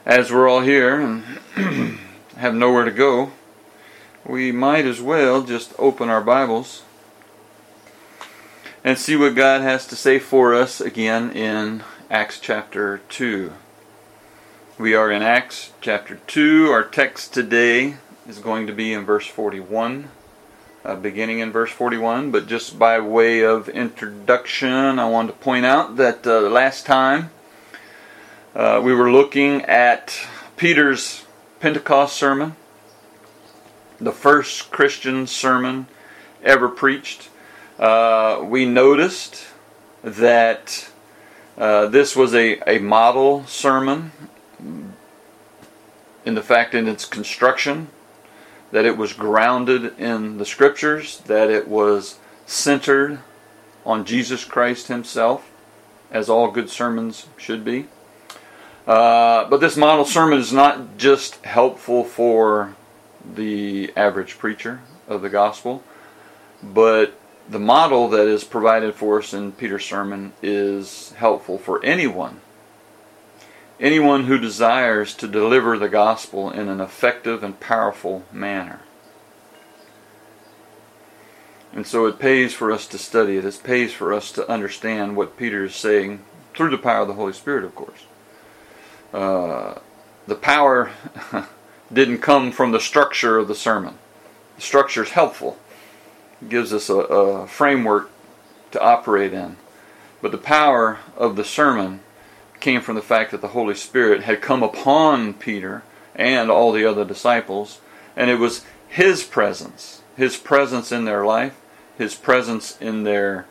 As we're all here and have nowhere to go, we might as well just open our Bibles and see what God has to say for us again in Acts chapter 2. We are in Acts chapter 2. Our text today is going to be in verse 41, beginning in verse 41. But just by way of introduction, I want to point out that last time we were looking at Peter's Pentecost sermon, the first Christian sermon ever preached. We noticed that this was a model sermon in the fact in its construction, that it was grounded in the Scriptures, that it was centered on Jesus Christ Himself, as all good sermons should be. But this model sermon is not just helpful for the average preacher of the gospel, but the model that is provided for us in Peter's sermon is helpful for anyone who desires to deliver the gospel in an effective and powerful manner. And so it pays for us to study it. It pays for us to understand what Peter is saying through the power of the Holy Spirit, of course. The power didn't come from the structure of the sermon. The structure is helpful. It gives us a framework to operate in. But the power of the sermon came from the fact that the Holy Spirit had come upon Peter and all the other disciples, and it was His presence in their life, His presence in their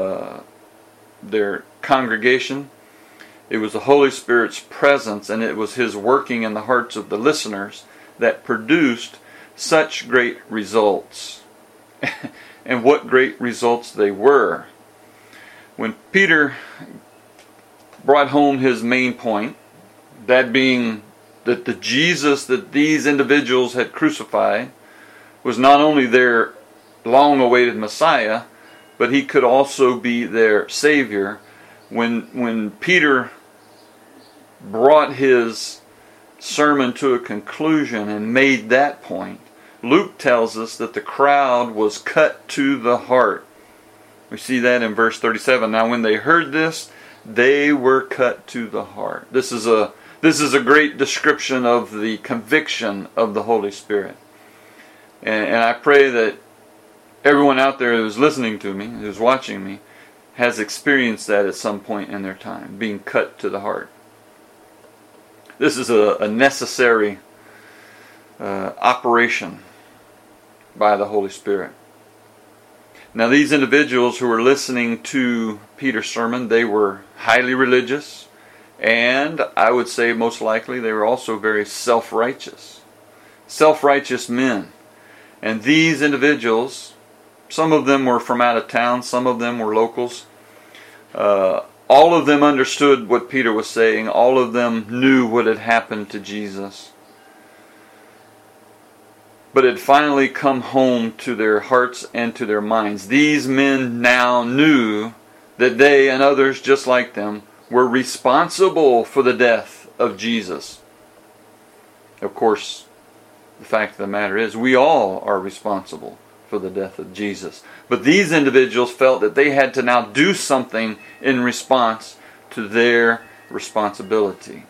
congregation. It was the Holy Spirit's presence, and it was His working in the hearts of the listeners that produced such great results. And what great results they were. When Peter brought home his main point, that being that the Jesus that these individuals had crucified was not only their long-awaited Messiah, but He could also be their Savior. When Peter brought his sermon to a conclusion and made that point, Luke tells us that the crowd was cut to the heart. We see that in verse 37. Now when they heard this, they were cut to the heart. This is a great description of the conviction of the Holy Spirit. And I pray that everyone out there who's listening to me, who's watching me, has experienced that at some point in their time, being cut to the heart. This is a necessary operation by the Holy Spirit. Now these individuals who were listening to Peter's sermon, they were highly religious, and I would say most likely they were also very self-righteous. Self-righteous men. And these individuals, some of them were from out of town, some of them were locals. All of them understood what Peter was saying. All of them knew what had happened to Jesus. But it finally come home to their hearts and to their minds. These men now knew that they and others just like them were responsible for the death of Jesus. Of course, the fact of the matter is we all are responsible for the death of Jesus. But these individuals felt that they had to now do something in response to their responsibility.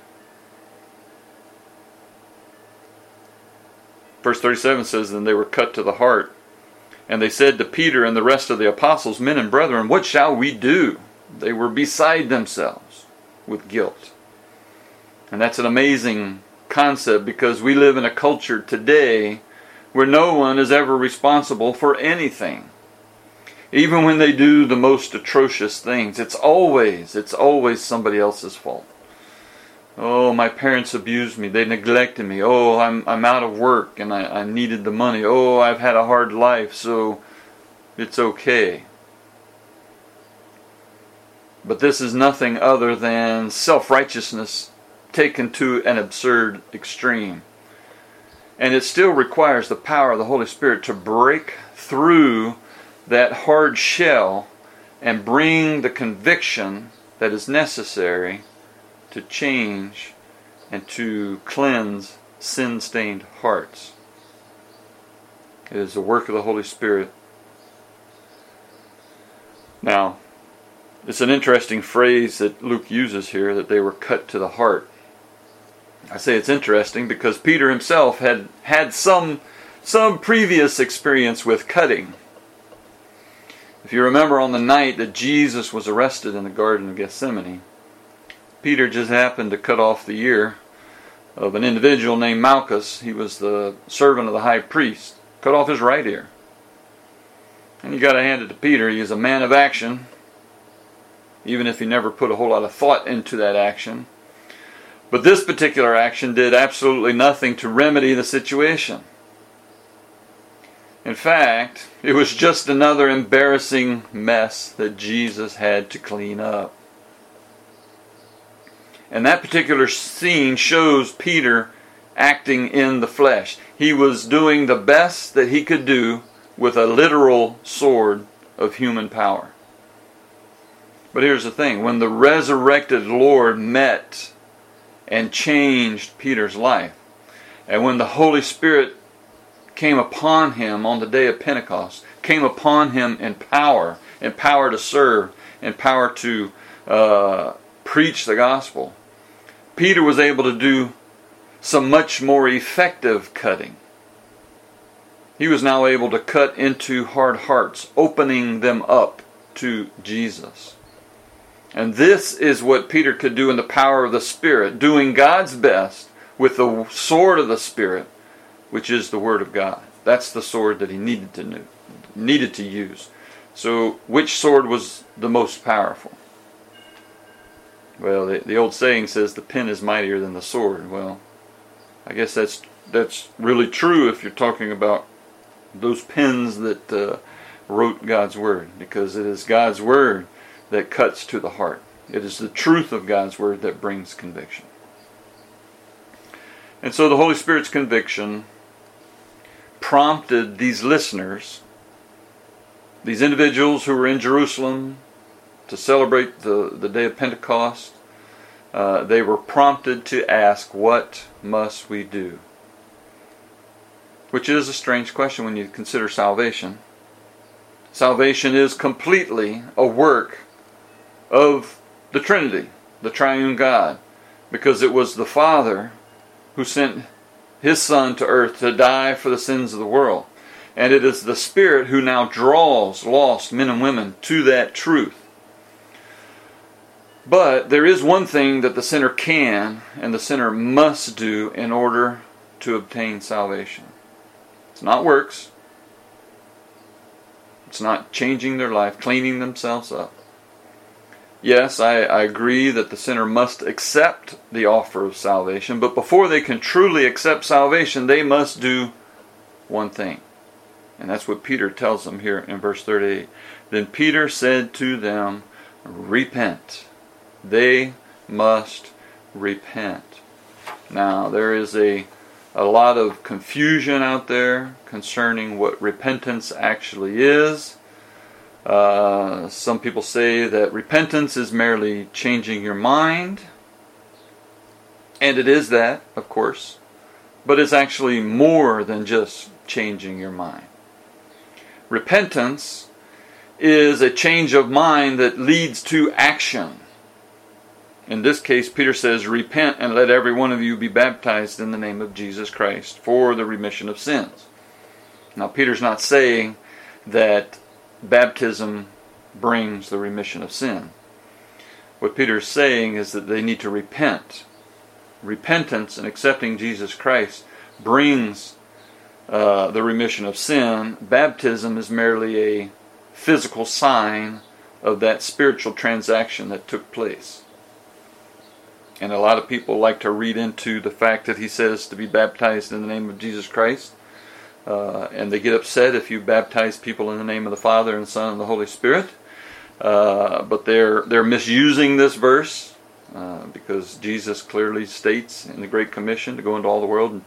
Verse 37 says, "Then they were cut to the heart, and they said to Peter and the rest of the apostles, 'Men and brethren, what shall we do?' They were beside themselves with guilt." And that's an amazing concept, because we live in a culture today where no one is ever responsible for anything. Even when they do the most atrocious things, it's always somebody else's fault. Oh, my parents abused me. They neglected me. Oh, I'm out of work and I needed the money. Oh, I've had a hard life, so it's okay. But this is nothing other than self-righteousness taken to an absurd extreme. And it still requires the power of the Holy Spirit to break through that hard shell and bring the conviction that is necessary to change and to cleanse sin-stained hearts. It is the work of the Holy Spirit. Now, it's an interesting phrase that Luke uses here, that they were cut to the heart. I say it's interesting because Peter himself had some previous experience with cutting. If you remember, on the night that Jesus was arrested in the Garden of Gethsemane, Peter just happened to cut off the ear of an individual named Malchus. He was the servant of the high priest. Cut off his right ear. And you got to hand it to Peter. He is a man of action, even if he never put a whole lot of thought into that action. But this particular action did absolutely nothing to remedy the situation. In fact, it was just another embarrassing mess that Jesus had to clean up. And that particular scene shows Peter acting in the flesh. He was doing the best that he could do with a literal sword of human power. But here's the thing. When the resurrected Lord met and changed Peter's life, and when the Holy Spirit came upon him on the day of Pentecost, came upon him in power to serve, in power to preach the gospel, Peter was able to do some much more effective cutting. He was now able to cut into hard hearts, opening them up to Jesus. And this is what Peter could do in the power of the Spirit, doing God's best with the sword of the Spirit, which is the Word of God. That's the sword that he needed to use. So, which sword was the most powerful? Well, the old saying says the pen is mightier than the sword. Well, I guess that's really true if you're talking about those pens that wrote God's Word, because it is God's Word that cuts to the heart. It is the truth of God's Word that brings conviction. And so the Holy Spirit's conviction prompted these listeners, these individuals who were in Jerusalem to celebrate the day of Pentecost. They were prompted to ask, what must we do? Which is a strange question when you consider salvation. Salvation is completely a work of the Trinity, the Triune God, because it was the Father who sent His Son to earth to die for the sins of the world. And it is the Spirit who now draws lost men and women to that truth. But there is one thing that the sinner can and the sinner must do in order to obtain salvation. It's not works. It's not changing their life, cleaning themselves up. Yes, I agree that the sinner must accept the offer of salvation, but before they can truly accept salvation, they must do one thing. And that's what Peter tells them here in verse 38. Then Peter said to them, repent. They must repent. Now, there is a lot of confusion out there concerning what repentance actually is. Some people say that repentance is merely changing your mind. And it is that, of course. But it's actually more than just changing your mind. Repentance is a change of mind that leads to action. In this case, Peter says, repent and let every one of you be baptized in the name of Jesus Christ for the remission of sins. Now, Peter's not saying that baptism brings the remission of sin. What Peter is saying is that they need to repent. Repentance and accepting Jesus Christ brings the remission of sin. Baptism is merely a physical sign of that spiritual transaction that took place. And a lot of people like to read into the fact that he says to be baptized in the name of Jesus Christ. And they get upset if you baptize people in the name of the Father and Son and the Holy Spirit. But they're misusing this verse because Jesus clearly states in the Great Commission to go into all the world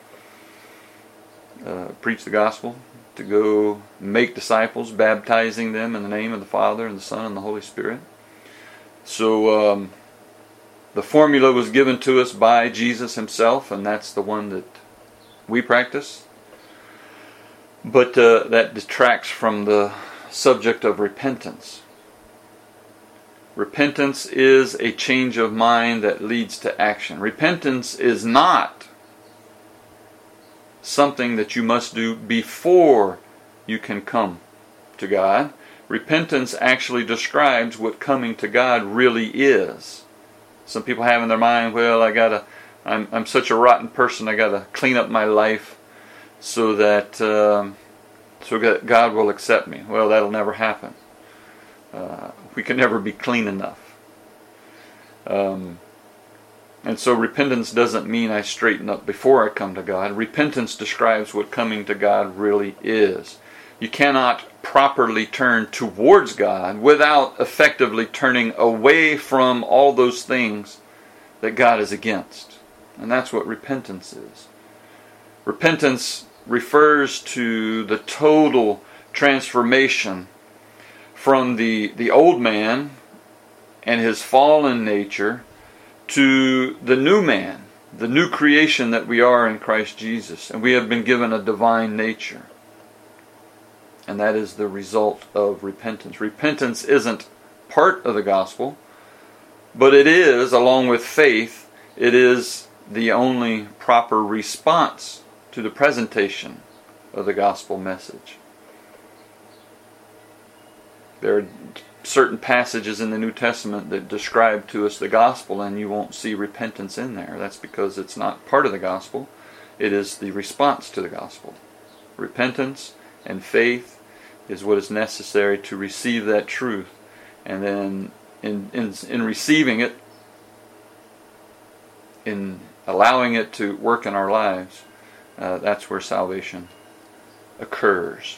and preach the gospel, to go make disciples, baptizing them in the name of the Father and the Son and the Holy Spirit. So The formula was given to us by Jesus himself, and that's the one that we practice. But that detracts from the subject of repentance. Repentance is a change of mind that leads to action. Repentance is not something that you must do before you can come to God. Repentance actually describes what coming to God really is. Some people have in their mind, well, I'm such a rotten person, I gotta clean up my life so that God will accept me. Well, that'll never happen. We can never be clean enough. And so repentance doesn't mean I straighten up before I come to God. Repentance describes what coming to God really is. You cannot properly turn towards God without effectively turning away from all those things that God is against. And that's what repentance is. Repentance refers to the total transformation from the old man and his fallen nature to the new man, the new creation that we are in Christ Jesus. And we have been given a divine nature. And that is the result of repentance. Repentance isn't part of the gospel, but it is, along with faith, it is the only proper response to the presentation of the gospel message. There are certain passages in the New Testament that describe to us the gospel, and you won't see repentance in there. That's because it's not part of the gospel. It is the response to the gospel. Repentance and faith is what is necessary to receive that truth, and then in receiving it, in allowing it to work in our lives, that's where salvation occurs.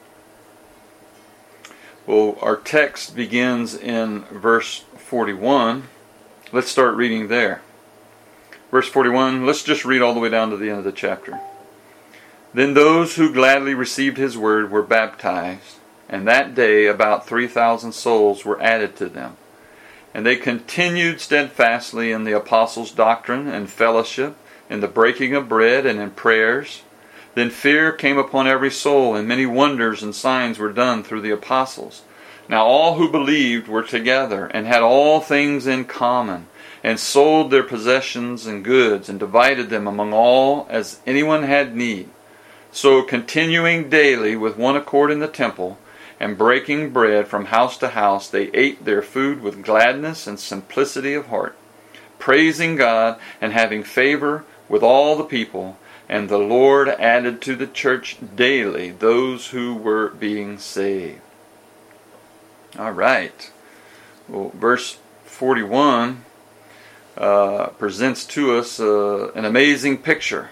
Well, our text begins in verse 41. Let's start reading there. Verse 41, let's just read all the way down to the end of the chapter. Then those who gladly received his word were baptized, and that day about 3,000 souls were added to them. And they continued steadfastly in the apostles' doctrine and fellowship, in the breaking of bread and in prayers. Then fear came upon every soul, and many wonders and signs were done through the apostles. Now all who believed were together, and had all things in common, and sold their possessions and goods, and divided them among all as anyone had need. So continuing daily with one accord in the temple, and breaking bread from house to house, they ate their food with gladness and simplicity of heart, praising God and having favor with all the people. And the Lord added to the church daily those who were being saved. All right. Well, verse 41 presents to us an amazing picture.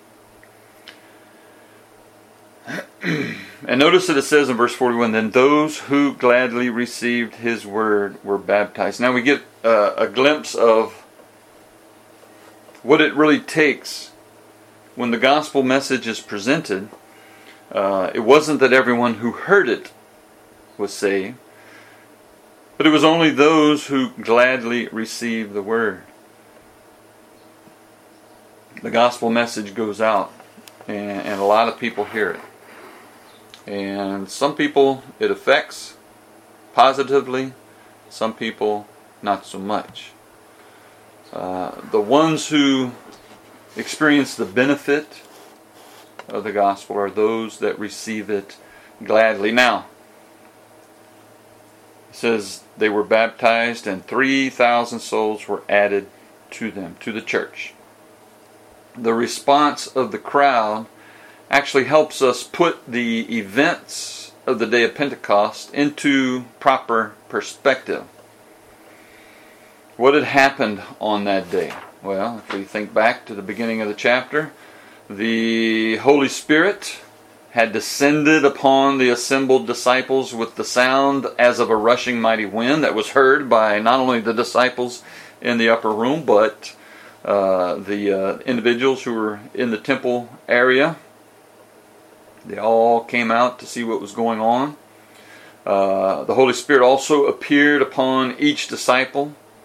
And notice that it says in verse 41, then those who gladly received his word were baptized. Now we get a glimpse of what it really takes when the gospel message is presented. It wasn't that everyone who heard it was saved, but it was only those who gladly received the word. The gospel message goes out, and a lot of people hear it. And some people it affects positively, some people not so much. The ones who experience the benefit of the gospel are those that receive it gladly. Now, it says they were baptized and 3,000 souls were added to them, to the church. The response of the crowd actually helps us put the events of the day of Pentecost into proper perspective. What had happened on that day? Well, if we think back to the beginning of the chapter, the Holy Spirit had descended upon the assembled disciples with the sound as of a rushing mighty wind that was heard by not only the disciples in the upper room, but the individuals who were in the temple area. They all came out to see what was going on. The Holy Spirit also appeared upon each disciple,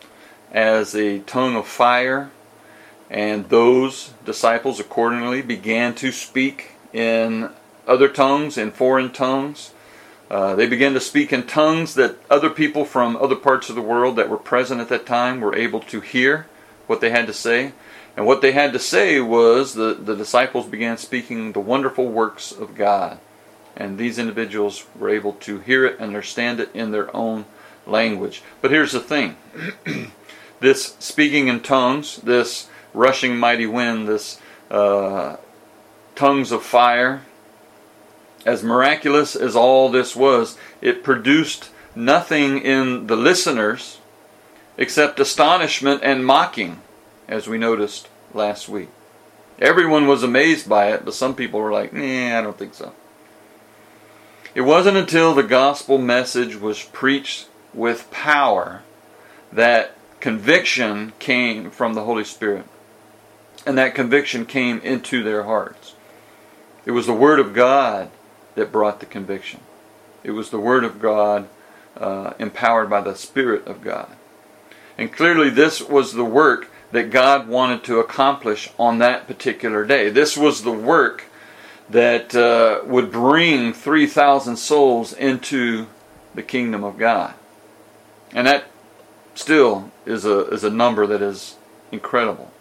as a tongue of fire, and those disciples accordingly began to speak in other tongues, in foreign tongues. They began to speak in tongues that other people from other parts of the world that were present at that time were able to hear what they had to say. And what they had to say was the disciples began speaking the wonderful works of God. And these individuals were able to hear it and understand it in their own language. But here's the thing. This speaking in tongues, this rushing mighty wind, this tongues of fire, as miraculous as all this was, it produced nothing in the listeners except astonishment and mocking, as we noticed last week. Everyone was amazed by it, but some people were like, I don't think so. It wasn't until the gospel message was preached with power that conviction came from the Holy Spirit. And that conviction came into their hearts. It was the Word of God that brought the conviction. It was the Word of God empowered by the Spirit of God. And clearly this was the work that God wanted to accomplish on that particular day. This was the work that would bring 3,000 souls into the kingdom of God. And that still is a number that is incredible.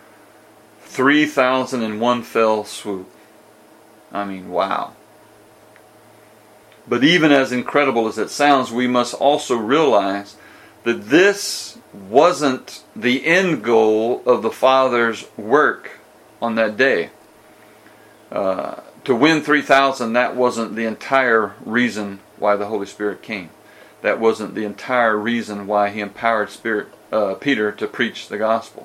3,000 in one fell swoop. I mean, wow. But even as incredible as it sounds, we must also realize that this wasn't the end goal of the Father's work on that day. To win 3,000, that wasn't the entire reason why the Holy Spirit came. That wasn't the entire reason why He empowered Peter to preach the gospel.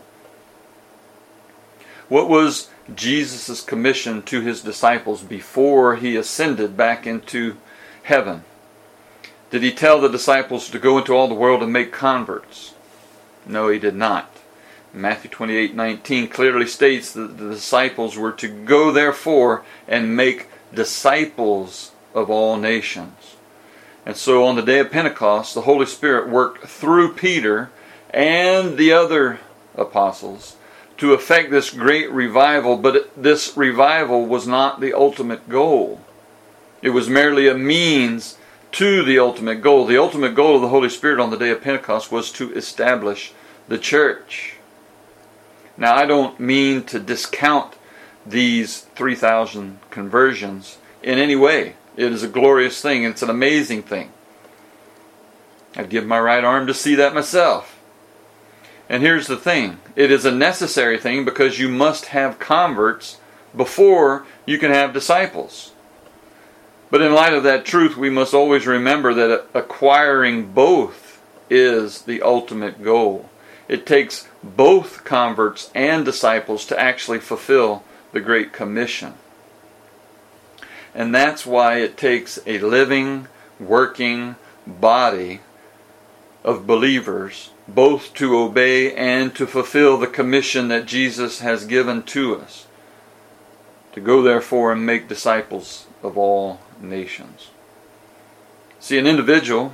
What was Jesus' commission to His disciples before He ascended back into heaven? Did He tell the disciples to go into all the world and make converts? No, He did not. Matthew 28:19 clearly states that the disciples were to go therefore and make disciples of all nations. And so on the day of Pentecost, the Holy Spirit worked through Peter and the other apostles to effect this great revival, but this revival was not the ultimate goal. It was merely a means to the ultimate goal. The ultimate goal of the Holy Spirit on the day of Pentecost was to establish the church. Now, I don't mean to discount these 3,000 conversions in any way. It is a glorious thing. It's an amazing thing. I'd give my right arm to see that myself. And here's the thing. It is a necessary thing because you must have converts before you can have disciples. But in light of that truth, we must always remember that acquiring both is the ultimate goal. It takes both converts and disciples to actually fulfill the Great Commission. And that's why it takes a living, working body of believers both to obey and to fulfill the commission that Jesus has given to us. To go therefore and make disciples of all nations. See, an individual,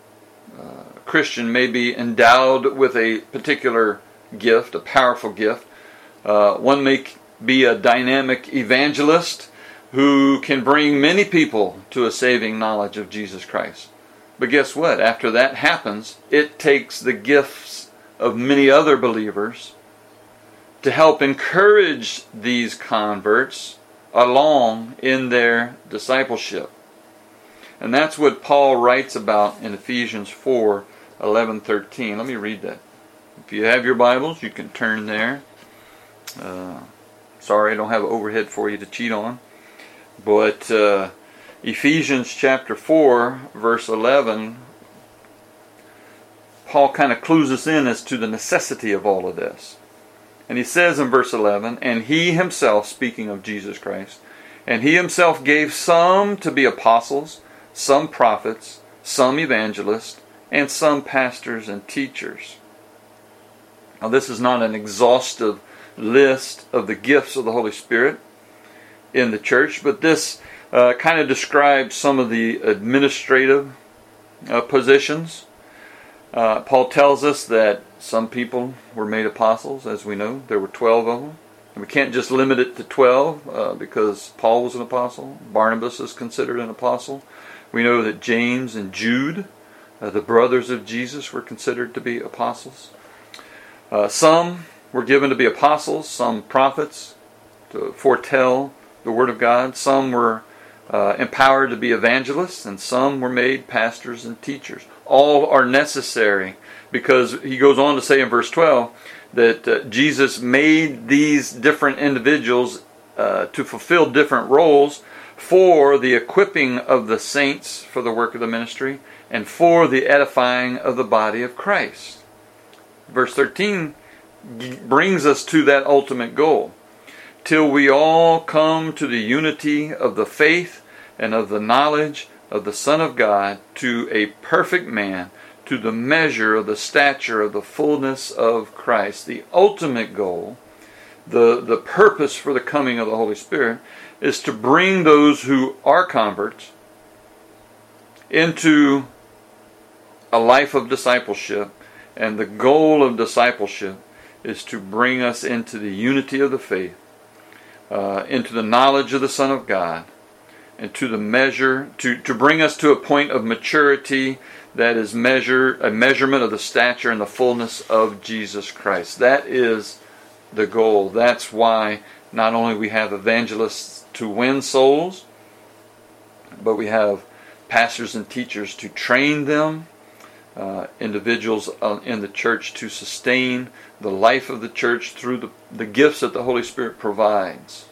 a Christian, may be endowed with a particular gift, a powerful gift. One may be a dynamic evangelist who can bring many people to a saving knowledge of Jesus Christ. But guess what? After that happens, it takes the gifts of many other believers to help encourage these converts along in their discipleship. And that's what Paul writes about in Ephesians 4:11-13. Let me read that. If you have your Bibles, you can turn there. Sorry, I don't have an overhead for you to cheat on. But Ephesians chapter 4, verse 11, Paul kind of clues us in as to the necessity of all of this. And he says in verse 11, and He Himself, speaking of Jesus Christ, and He Himself gave some to be apostles, some prophets, some evangelists, and some pastors and teachers. Now this is not an exhaustive list of the gifts of the Holy Spirit in the church, but this kind of describes some of the administrative positions. Paul tells us that Some people were made apostles, as we know. There were 12 of them. And we can't just limit it to 12 because Paul was an apostle. Barnabas is considered an apostle. We know that James and Jude, the brothers of Jesus, were considered to be apostles. Some were given to be apostles, some prophets to foretell the Word of God. Some were empowered to be evangelists, and some were made pastors and teachers. All are necessary because he goes on to say in verse 12 that Jesus made these different individuals to fulfill different roles for the equipping of the saints for the work of the ministry and for the edifying of the body of Christ. Verse 13 brings us to that ultimate goal. Till we all come to the unity of the faith and of the knowledge of the Son of God, to a perfect man, to the measure of the stature of the fullness of Christ. The ultimate goal, the purpose for the coming of the Holy Spirit, is to bring those who are converts into a life of discipleship. And the goal of discipleship is to bring us into the unity of the faith, into the knowledge of the Son of God, and to the measure, to bring us to a point of maturity that is a measurement of the stature and the fullness of Jesus Christ. That is the goal. That's why not only we have evangelists to win souls, but we have pastors and teachers to train them, individuals in the church to sustain the life of the church through the gifts that the Holy Spirit provides.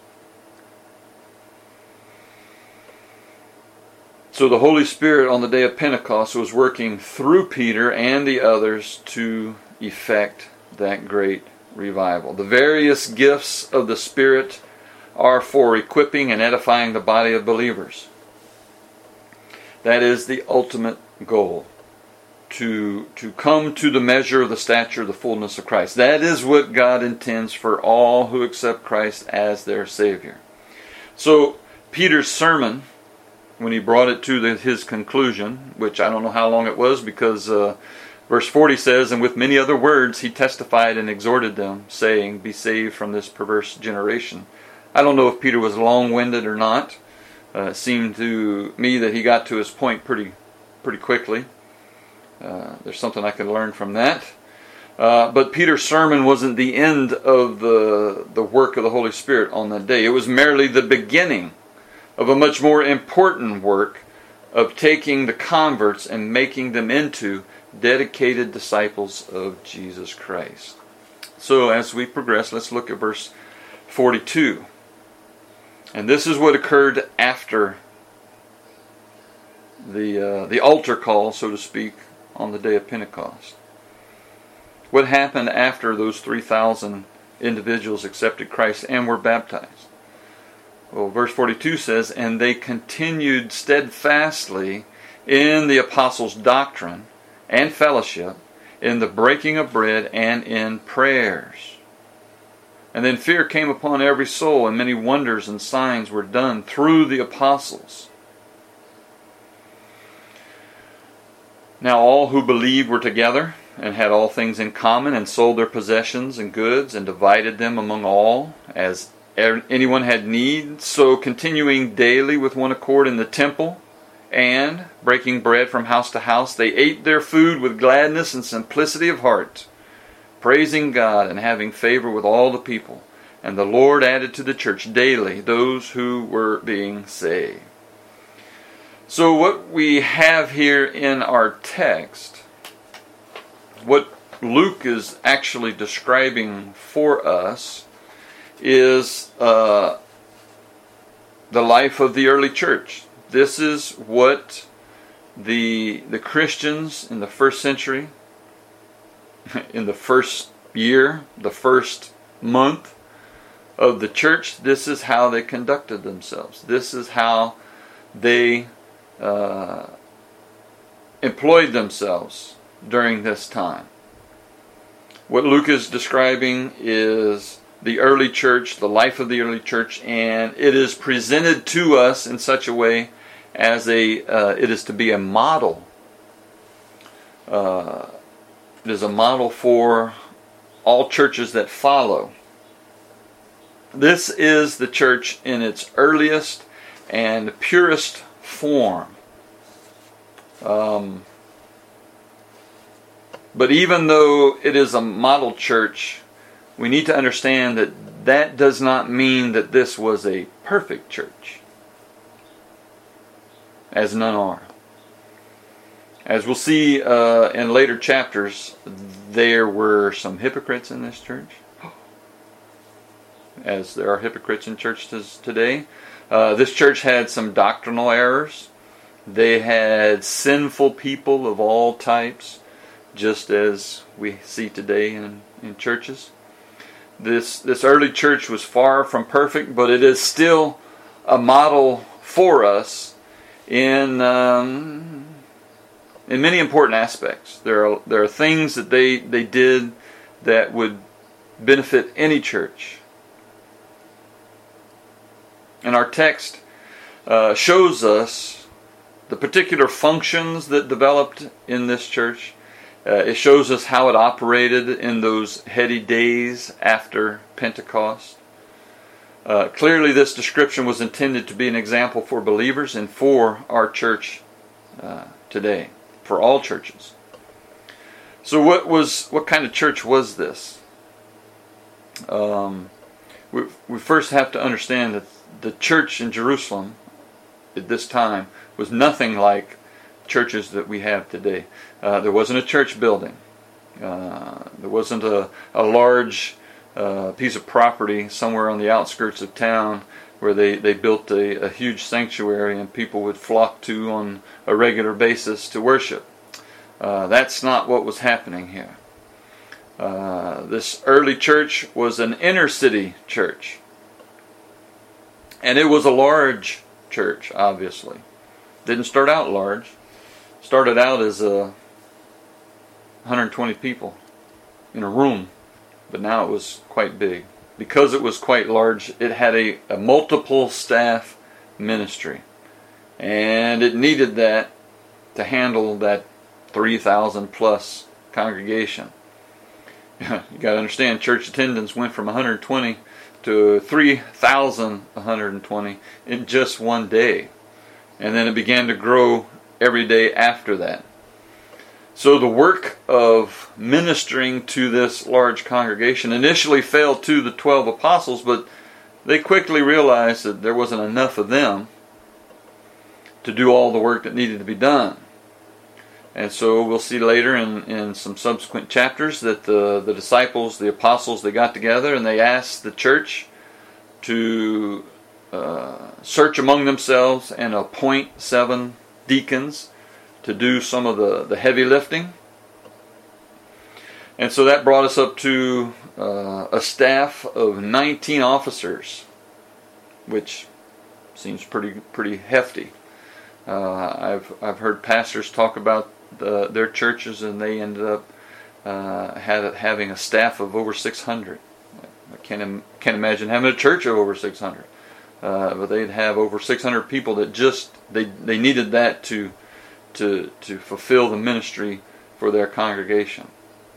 So the Holy Spirit on the day of Pentecost was working through Peter and the others to effect that great revival. The various gifts of the Spirit are for equipping and edifying the body of believers. That is the ultimate goal. To come to the measure of the stature of the fullness of Christ. That is what God intends for all who accept Christ as their Savior. So Peter's sermon, when he brought it to his conclusion, which I don't know how long it was, because verse 40 says, and with many other words he testified and exhorted them, saying, be saved from this perverse generation. I don't know if Peter was long-winded or not. It seemed to me that he got to his point pretty quickly. There's something I can learn from that. But Peter's sermon wasn't the end of the work of the Holy Spirit on that day. It was merely the beginning of a much more important work of taking the converts and making them into dedicated disciples of Jesus Christ. So as we progress, let's look at verse 42. And this is what occurred after the altar call, so to speak, on the day of Pentecost. What happened after those 3,000 individuals accepted Christ and were baptized? Well, verse 42 says, and they continued steadfastly in the apostles' doctrine and fellowship, in the breaking of bread and in prayers. And then fear came upon every soul, and many wonders and signs were done through the apostles. Now all who believed were together, and had all things in common, and sold their possessions and goods, and divided them among all, as anyone had need. So continuing daily with one accord in the temple, and breaking bread from house to house, they ate their food with gladness and simplicity of heart, praising God and having favor with all the people. And the Lord added to the church daily those who were being saved. So what we have here in our text, what Luke is actually describing for us, is the life of the early church. This is what the Christians in the first century, in the first year, the first month of the church, this is how they conducted themselves. This is how they employed themselves during this time. What Luke is describing is the early church, the life of the early church, and it is presented to us in such a way as it is to be a model, It is a model for all churches that follow. This is the church in its earliest and purest form. But even though it is a model church, we need to understand that that does not mean that this was a perfect church, as none are. As we'll see in later chapters, there were some hypocrites in this church, as there are hypocrites in churches today. This church had some doctrinal errors. They had sinful people of all types, just as we see today in churches. This early church was far from perfect, but it is still a model for us in many important aspects. There are things that they did that would benefit any church. And our text shows us the particular functions that developed in this church. It shows us how it operated in those heady days after Pentecost. Clearly this description was intended to be an example for believers and for our church today, for all churches. So what kind of church was this? We first have to understand that the church in Jerusalem at this time was nothing like churches that we have today. There wasn't a church building. There wasn't a large piece of property somewhere on the outskirts of town where they built a huge sanctuary and people would flock to on a regular basis to worship. That's not what was happening here. This early church was an inner city church. And it was a large church, obviously. Didn't start out large. Started out as 120 people in a room. But now it was quite big. Because it was quite large, it had a multiple staff ministry. And it needed that to handle that 3,000 plus congregation. You got to understand, church attendance went from 120 to 3,120 in just one day. And then it began to grow every day after that. So the work of ministering to this large congregation initially fell to the 12 apostles, but they quickly realized that there wasn't enough of them to do all the work that needed to be done. And so we'll see later in some subsequent chapters that the disciples, the apostles, they got together and they asked the church to search among themselves and appoint 7 deacons to do some of the heavy lifting. And so that brought us up to a staff of 19 officers, which seems pretty hefty. I've heard pastors talk about their churches, and they ended up having a staff of over 600. I can't imagine having a church of over 600, but they'd have over 600 people that just they needed that to fulfill the ministry for their congregation.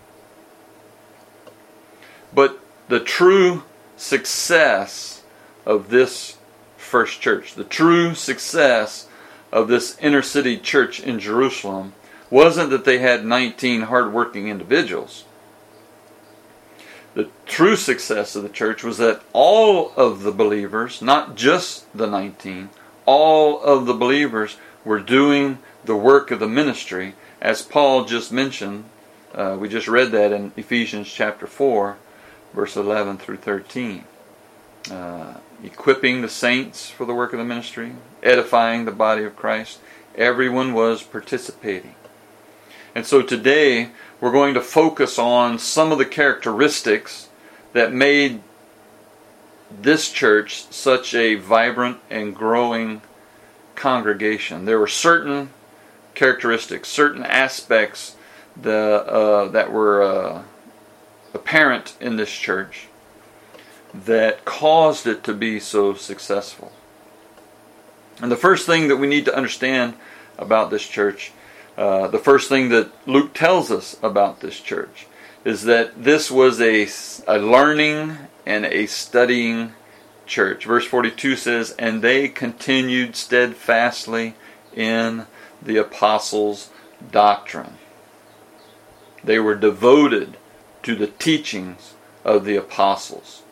But the true success of this first church, the true success of this inner city church in Jerusalem, wasn't that they had 19 hardworking individuals. The true success of the church was that all of the believers, not just the 19, all of the believers were doing the work of the ministry, as Paul just mentioned. We just read that in Ephesians chapter 4, verse 11 through 13. Equipping the saints for the work of the ministry, edifying the body of Christ. Everyone was participating. And so today we're going to focus on some of the characteristics that made this church such a vibrant and growing congregation. There were certain characteristics, certain aspects that were apparent in this church that caused it to be so successful. And the first thing that we need to understand about this church the first thing that Luke tells us about this church is that this was a learning and a studying church. Verse 42 says, "And they continued steadfastly in the apostles' doctrine." They were devoted to the teachings of the apostles.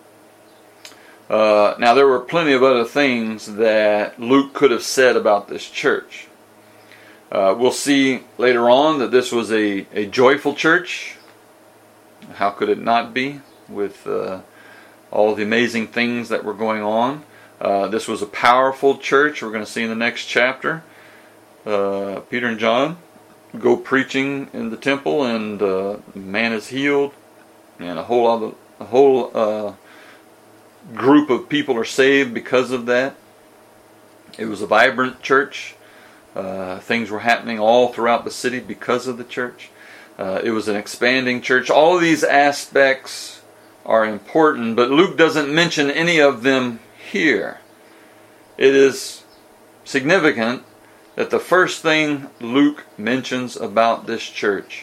Now there were plenty of other things that Luke could have said about this church. We'll see later on that this was a joyful church. How could it not be, with all the amazing things that were going on? This was a powerful church. We're going to see in the next chapter. Peter and John go preaching in the temple, and man is healed, and a whole group of people are saved because of that. It was a vibrant church. Things were happening all throughout the city because of the church. It was an expanding church. All of these aspects are important, but Luke doesn't mention any of them here. It is significant that the first thing Luke mentions about this church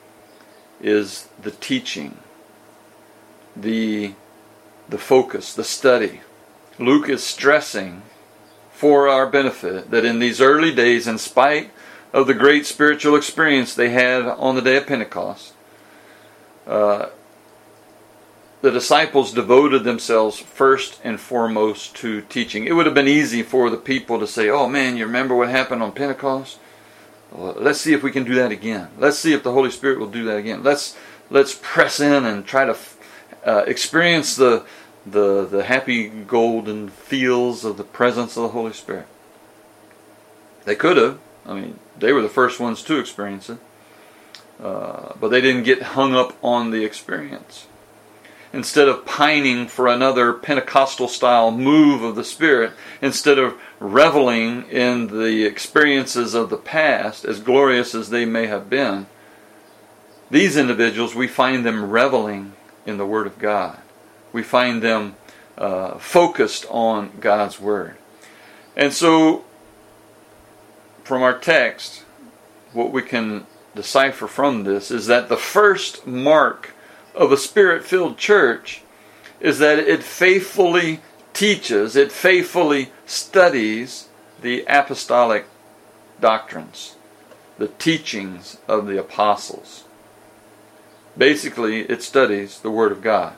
is the teaching, the focus, the study. Luke is stressing for our benefit that in these early days, in spite of the great spiritual experience they had on the day of Pentecost, the disciples devoted themselves first and foremost to teaching. It would have been easy for the people to say, "Oh man, you remember what happened on Pentecost? Well, let's see if we can do that again. Let's see if the Holy Spirit will do that again. Let's press in and try to experience the happy golden feels of the presence of the Holy Spirit." They could have. I mean, they were the first ones to experience it. But they didn't get hung up on the experience. Instead of pining for another Pentecostal-style move of the Spirit, instead of reveling in the experiences of the past, as glorious as they may have been, these individuals, we find them reveling in the Word of God. We find them focused on God's Word. And so, from our text, what we can decipher from this is that the first mark of a Spirit-filled church is that it faithfully teaches, it faithfully studies the apostolic doctrines, the teachings of the apostles. Basically, it studies the Word of God.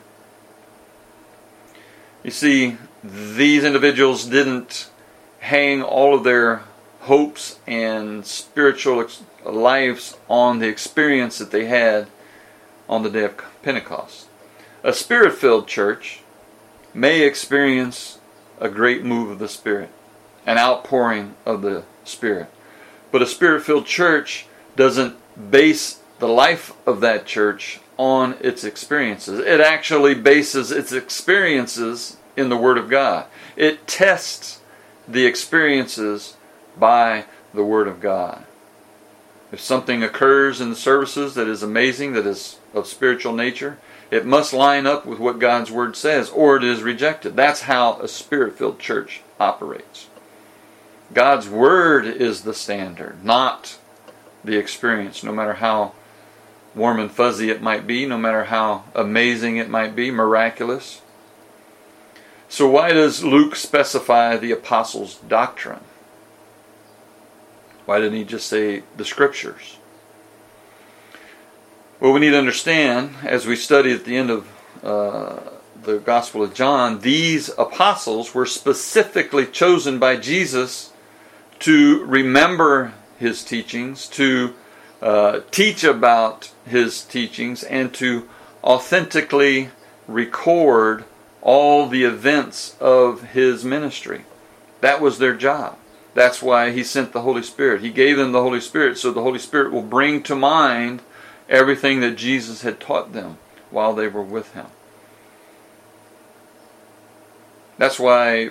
You see, these individuals didn't hang all of their hopes and spiritual lives on the experience that they had on the day of Pentecost. A Spirit-filled church may experience a great move of the Spirit, an outpouring of the Spirit. But a Spirit-filled church doesn't base the life of that church on its experiences. It actually bases its experiences in the Word of God. It tests the experiences by the Word of God. If something occurs in the services that is amazing, that is of spiritual nature, it must line up with what God's Word says, or it is rejected. That's how a Spirit-filled church operates. God's Word is the standard, not the experience, no matter how warm and fuzzy it might be, no matter how amazing it might be, miraculous. So why does Luke specify the apostles' doctrine? Why didn't he just say the Scriptures? Well, we need to understand, as we study at the end of the Gospel of John, these apostles were specifically chosen by Jesus to remember His teachings, to teach about His teachings, and to authentically record all the events of His ministry. That was their job. That's why He sent the Holy Spirit. He gave them the Holy Spirit so the Holy Spirit will bring to mind everything that Jesus had taught them while they were with Him. That's why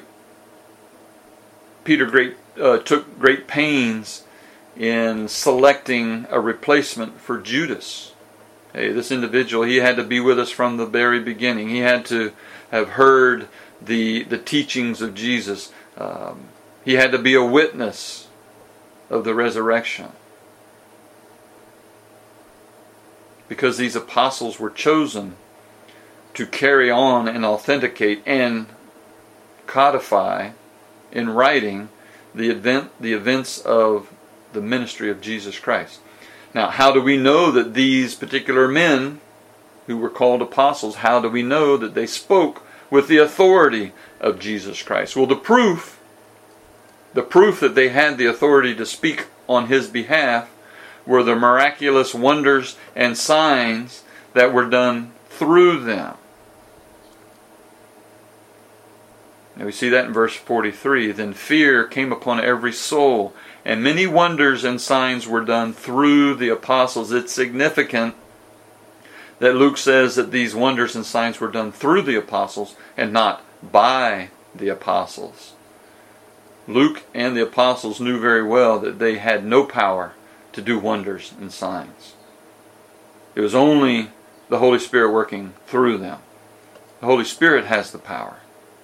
Peter took great pains in selecting a replacement for Judas. Hey, this individual, he had to be with us from the very beginning. He had to have heard the teachings of Jesus. He had to be a witness of the resurrection. because these apostles were chosen to carry on and authenticate and codify in writing the events of the ministry of Jesus Christ. Now, how do we know that these particular men who were called apostles, how do we know that they spoke with the authority of Jesus Christ? Well, the proof that they had the authority to speak on His behalf were the miraculous wonders and signs that were done through them. Now we see that in verse 43. Then fear came upon every soul, and many wonders and signs were done through the apostles. It's significant that Luke says that these wonders and signs were done through the apostles and not by the apostles. Luke and the apostles knew very well that they had no power to do wonders and signs. It was only the Holy Spirit working through them. The Holy Spirit has the power.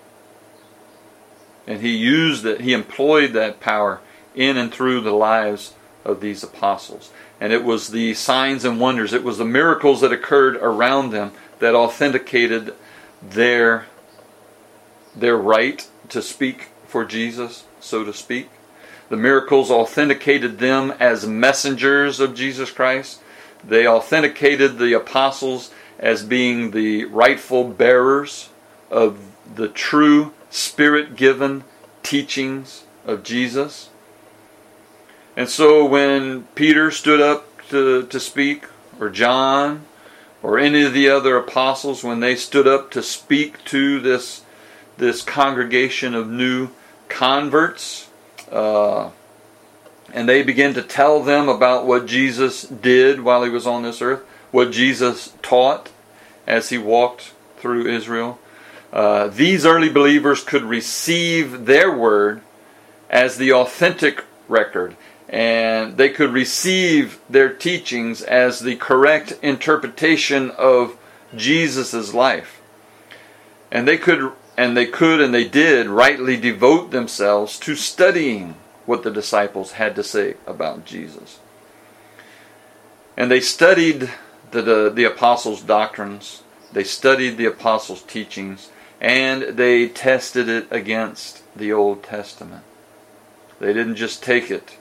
And He employed that power in and through the lives of these apostles. And it was the signs and wonders, it was the miracles that occurred around them that authenticated their right to speak for Jesus, so to speak. The miracles authenticated them as messengers of Jesus Christ. They authenticated the apostles as being the rightful bearers of the true Spirit-given teachings of Jesus. And so when Peter stood up to speak, or John, or any of the other apostles, when they stood up to speak to this congregation of new converts, and they began to tell them about what Jesus did while He was on this earth, what Jesus taught as He walked through Israel, these early believers could receive their word as the authentic record, and they could receive their teachings as the correct interpretation of Jesus' life. And they did rightly devote themselves to studying what the disciples had to say about Jesus. And they studied the apostles' doctrines, they studied the apostles' teachings, and they tested it against the Old Testament. They didn't just take it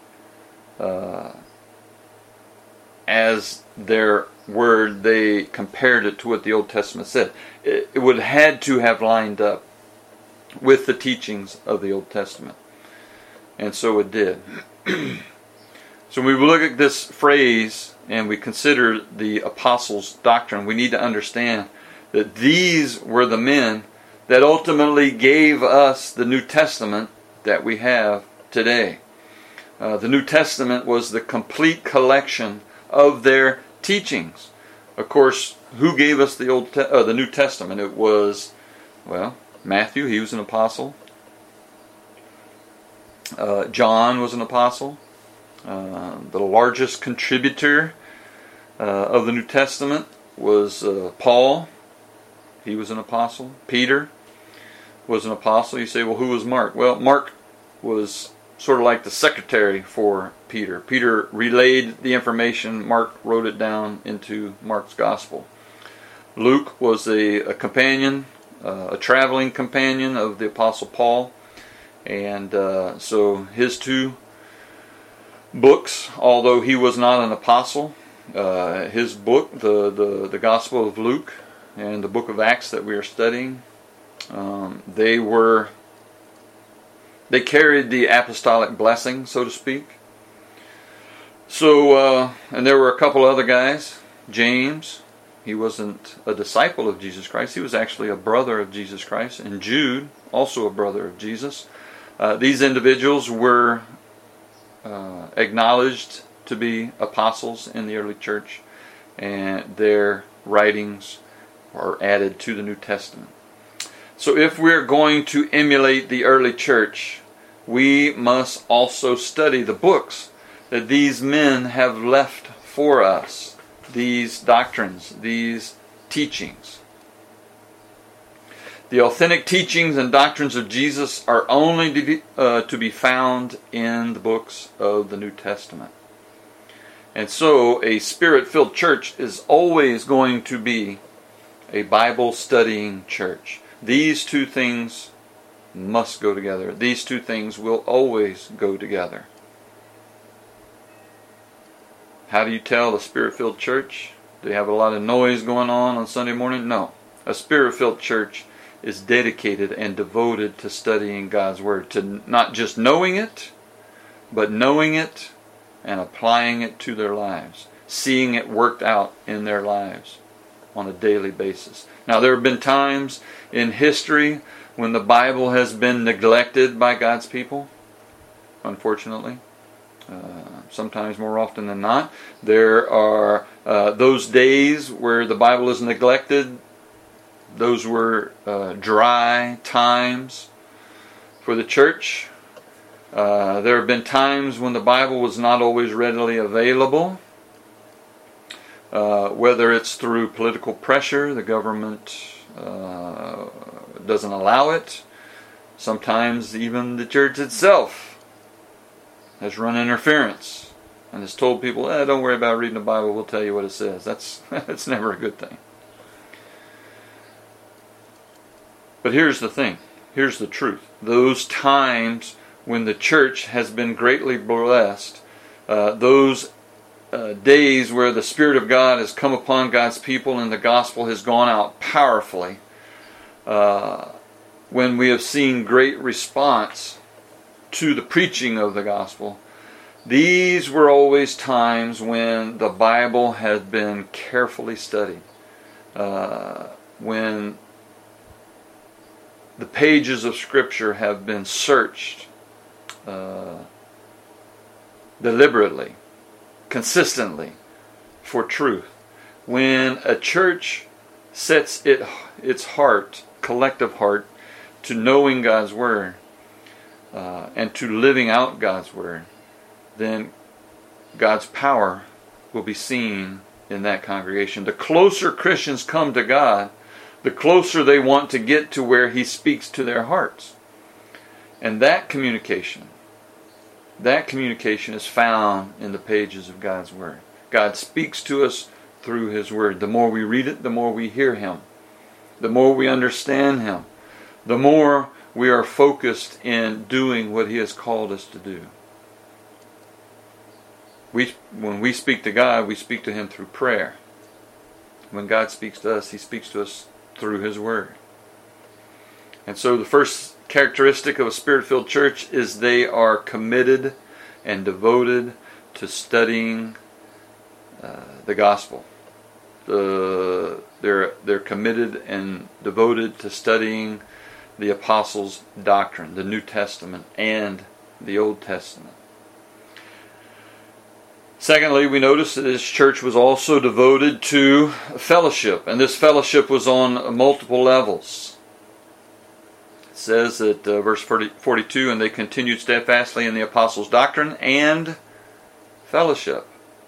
as their word. They compared it to what the Old Testament said. It would have had to have lined up with the teachings of the Old Testament. And so it did. So when we look at this phrase and we consider the apostles' doctrine, we need to understand that these were the men that ultimately gave us the New Testament that we have today. The New Testament was the complete collection of their teachings. Of course, who gave us the New Testament? It was, Matthew, he was an apostle. John was an apostle. The largest contributor of the New Testament was Paul. He was an apostle. Peter was an apostle. You say, well, who was Mark? Well, Mark was sort of like the secretary for Peter. Peter relayed the information. Mark wrote it down into Mark's gospel. Luke was a companion, a traveling companion of the apostle Paul. And so his two books, although he was not an apostle, his book, the Gospel of Luke and the book of Acts that we are studying, they carried the apostolic blessing, so to speak. So, and there were a couple other guys. James, he wasn't a disciple of Jesus Christ. He was actually a brother of Jesus Christ. And Jude, also a brother of Jesus. These individuals were acknowledged to be apostles in the early church, and their writings are added to the New Testament. So if we're going to emulate the early church, we must also study the books that these men have left for us, these doctrines, these teachings. The authentic teachings and doctrines of Jesus are only to be found in the books of the New Testament. And so a Spirit-filled church is always going to be a Bible-studying church. These two things must go together. These two things will always go together. How do you tell a Spirit-filled church? Do they have a lot of noise going on Sunday morning? No. A Spirit-filled church is dedicated and devoted to studying God's Word, to not just knowing it, but knowing it and applying it to their lives, seeing it worked out in their lives on a daily basis. Now, there have been times in history when the Bible has been neglected by God's people, unfortunately. Sometimes more often than not. There are those days where the Bible is neglected. Those were dry times for the church. There have been times when the Bible was not always readily available. Whether it's through political pressure, the government doesn't allow it. Sometimes even the church itself has run interference and has told people, don't worry about reading the Bible, we'll tell you what it says. That's never a good thing. But here's the thing. Here's the truth. Those times when the church has been greatly blessed, those days where the Spirit of God has come upon God's people and the gospel has gone out powerfully, when we have seen great response to the preaching of the gospel, these were always times when the Bible had been carefully studied, when the pages of Scripture have been searched deliberately, consistently for truth. When a church sets its heart, collective heart, to knowing God's Word and to living out God's Word, then God's power will be seen in that congregation. The closer Christians come to God, the closer they want to get to where He speaks to their hearts. And that communication is found in the pages of God's Word. God speaks to us through His Word. The more we read it, the more we hear Him. The more we understand Him. The more we are focused in doing what He has called us to do. When we speak to God, we speak to Him through prayer. When God speaks to us, He speaks to us through His Word. And so the first characteristic of a Spirit-filled church is they are committed and devoted to studying the gospel. They're committed and devoted to studying the apostles' doctrine, the New Testament and the Old Testament. Secondly, we notice that this church was also devoted to fellowship, and this fellowship was on multiple levels. It says that verse 42, and they continued steadfastly in the apostles' doctrine and fellowship.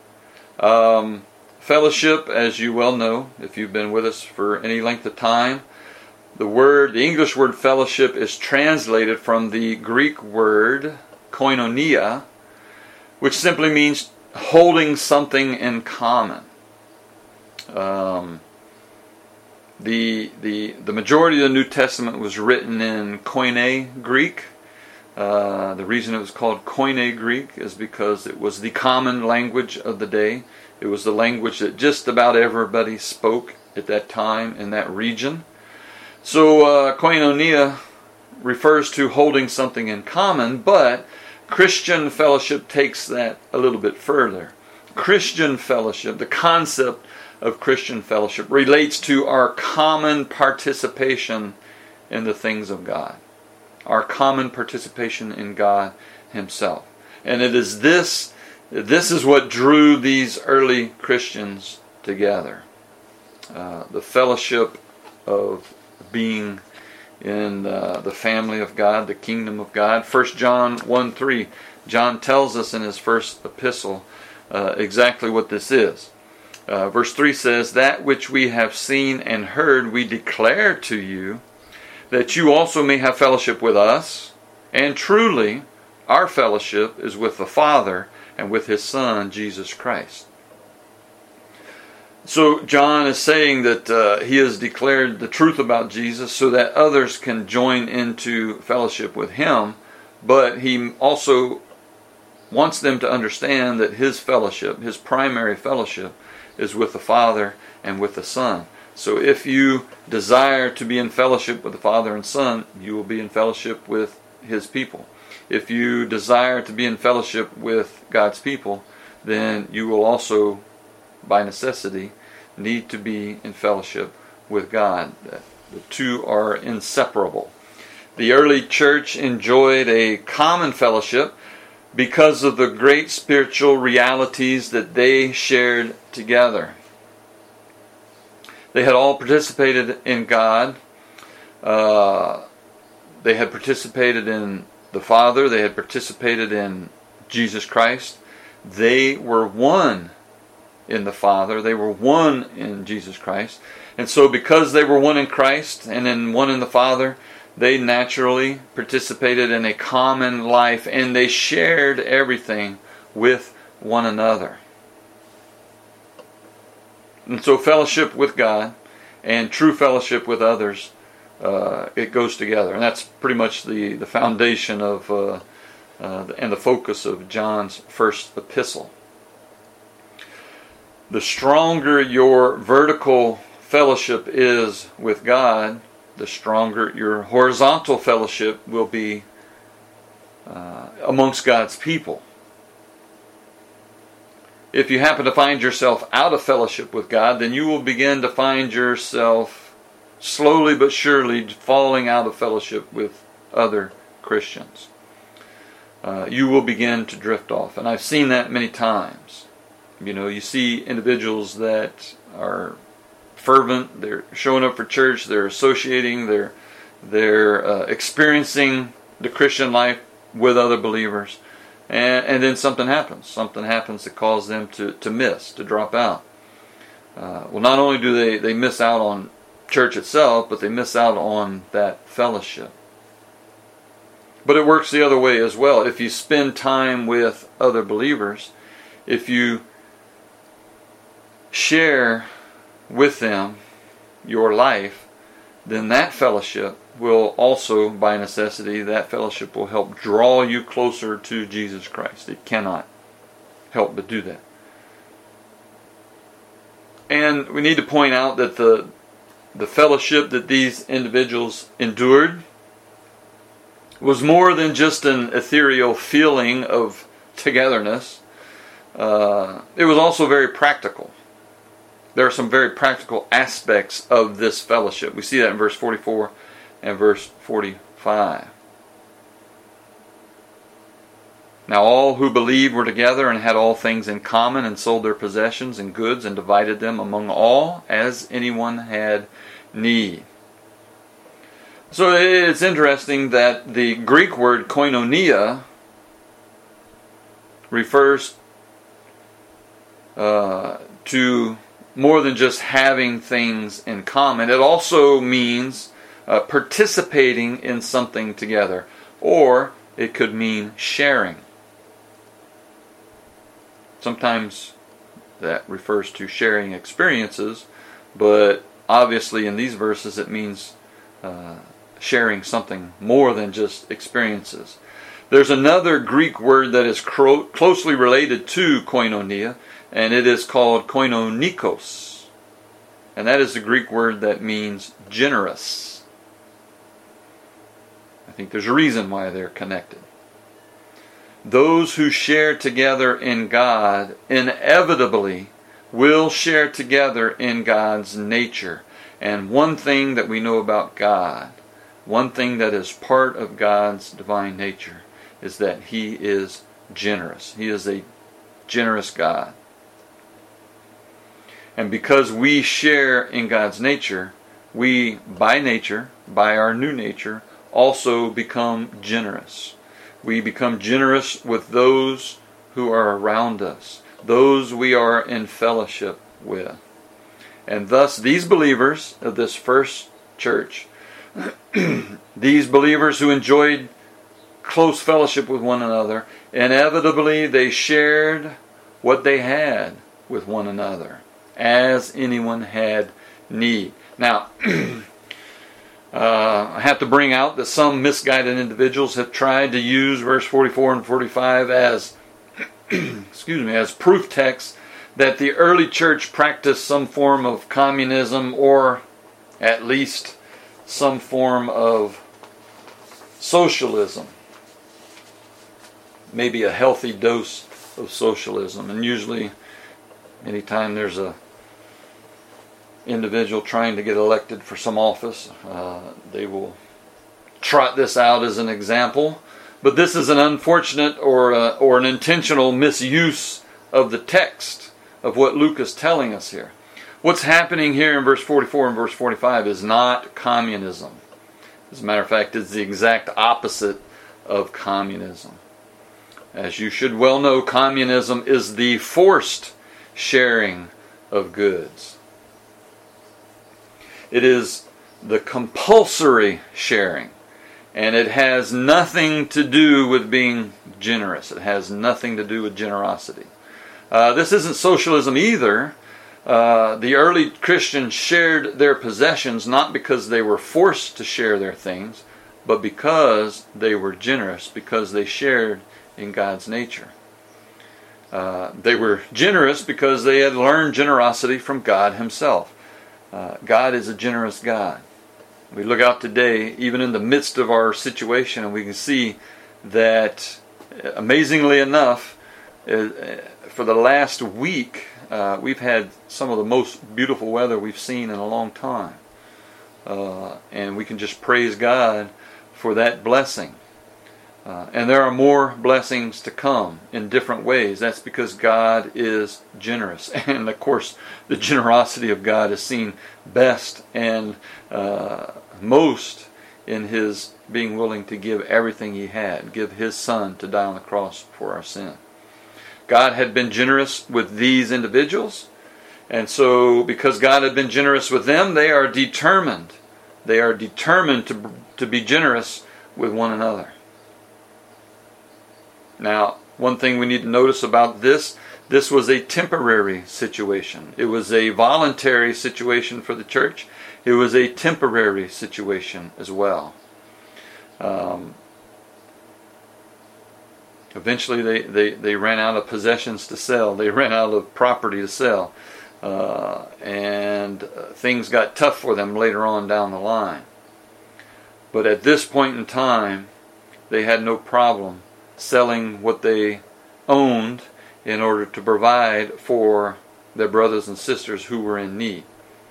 Fellowship, as you well know, if you've been with us for any length of time, the English word fellowship is translated from the Greek word koinonia, which simply means holding something in common. The majority of the New Testament was written in Koine Greek. The reason it was called Koine Greek is because it was the common language of the day. It was the language that just about everybody spoke at that time in that region. So koinonia refers to holding something in common, but Christian fellowship takes that a little bit further. Christian fellowship, the concept of Christian fellowship, relates to our common participation in the things of God. Our common participation in God Himself. And it is this is what drew these early Christians together. The fellowship of being in the family of God, the kingdom of God. 1 John 1:3, John tells us in his first epistle exactly what this is. Verse 3 says, "That which we have seen and heard we declare to you, that you also may have fellowship with us. And truly, our fellowship is with the Father and with His Son, Jesus Christ. So John is saying that he has declared the truth about Jesus so that others can join into fellowship with Him, but he also wants them to understand that his fellowship, his primary fellowship, is with the Father and with the Son. So if you desire to be in fellowship with the Father and Son, you will be in fellowship with His people. If you desire to be in fellowship with God's people, then you will also, by necessity, need to be in fellowship with God. The two are inseparable. The early church enjoyed a common fellowship because of the great spiritual realities that they shared together. They had all participated in God. They had participated in the Father. They had participated in Jesus Christ. They were one in the Father. They were one in Jesus Christ. And so because they were one in Christ and then one in the Father, they naturally participated in a common life, and they shared everything with one another. And so fellowship with God and true fellowship with others, it goes together. And that's pretty much the foundation of and the focus of John's first epistle. The stronger your vertical fellowship is with God, the stronger your horizontal fellowship will be amongst God's people. If you happen to find yourself out of fellowship with God, then you will begin to find yourself slowly but surely falling out of fellowship with other Christians. You will begin to drift off. And I've seen that many times. You know, you see individuals that are fervent, they're showing up for church, they're associating, they're experiencing the Christian life with other believers, and then something happens. Something happens that causes them to drop out. Well, not only do they miss out on church itself, but they miss out on that fellowship. But it works the other way as well. If you spend time with other believers, if you share with them your life, then that fellowship will also, by necessity, that fellowship will help draw you closer to Jesus Christ. It cannot help but do that. And we need to point out that the fellowship that these individuals endured was more than just an ethereal feeling of togetherness. It was also very practical. There are some very practical aspects of this fellowship. We see that in verse 44 and verse 45. Now all who believed were together and had all things in common, and sold their possessions and goods and divided them among all as anyone had need. So it's interesting that the Greek word koinonia refers to more than just having things in common. It also means participating in something together, or it could mean sharing. Sometimes that refers to sharing experiences, but obviously in these verses it means sharing something more than just experiences. There's another Greek word that is closely related to koinonia, and it is called koinonikos. And that is the Greek word that means generous. I think there's a reason why they're connected. Those who share together in God inevitably will share together in God's nature. And one thing that we know about God, one thing that is part of God's divine nature, is that He is generous. He is a generous God. And because we share in God's nature, we, by nature, by our new nature, also become generous. We become generous with those who are around us, those we are in fellowship with. And thus, these believers of this first church, these believers who enjoyed close fellowship with one another, inevitably they shared what they had with one another, as anyone had need. Now, I have to bring out that some misguided individuals have tried to use verse 44 and 45 as as proof texts that the early church practiced some form of communism, or at least some form of socialism. Maybe a healthy dose of socialism. And usually, anytime there's a individual trying to get elected for some office, they will trot this out as an example. But this is an unfortunate or an intentional misuse of the text of what Luke is telling us here. What's happening here in verse 44 and verse 45 is not communism. As a matter of fact, it's the exact opposite of communism. As you should well know, communism is the forced sharing of goods. It is the compulsory sharing. And it has nothing to do with being generous. It has nothing to do with generosity. This isn't socialism either. The early Christians shared their possessions not because they were forced to share their things, but because they were generous, because they shared in God's nature. They were generous because they had learned generosity from God Himself. God is a generous God. We look out today, even in the midst of our situation, and we can see that, amazingly enough, for the last week, we've had some of the most beautiful weather we've seen in a long time. And we can just praise God for that blessing. And there are more blessings to come in different ways. That's because God is generous. And of course, the generosity of God is seen best and most in His being willing to give everything He had, give His Son to die on the cross for our sin. God had been generous with these individuals, and so because God had been generous with them, they are determined. They are determined to be generous with one another. Now, one thing we need to notice about this was a temporary situation. It was a voluntary situation for the church. It was a temporary situation as well. Eventually they ran out of possessions to sell. They ran out of property to sell. And things got tough for them later on down the line. But at this point in time, they had no problem selling what they owned in order to provide for their brothers and sisters who were in need.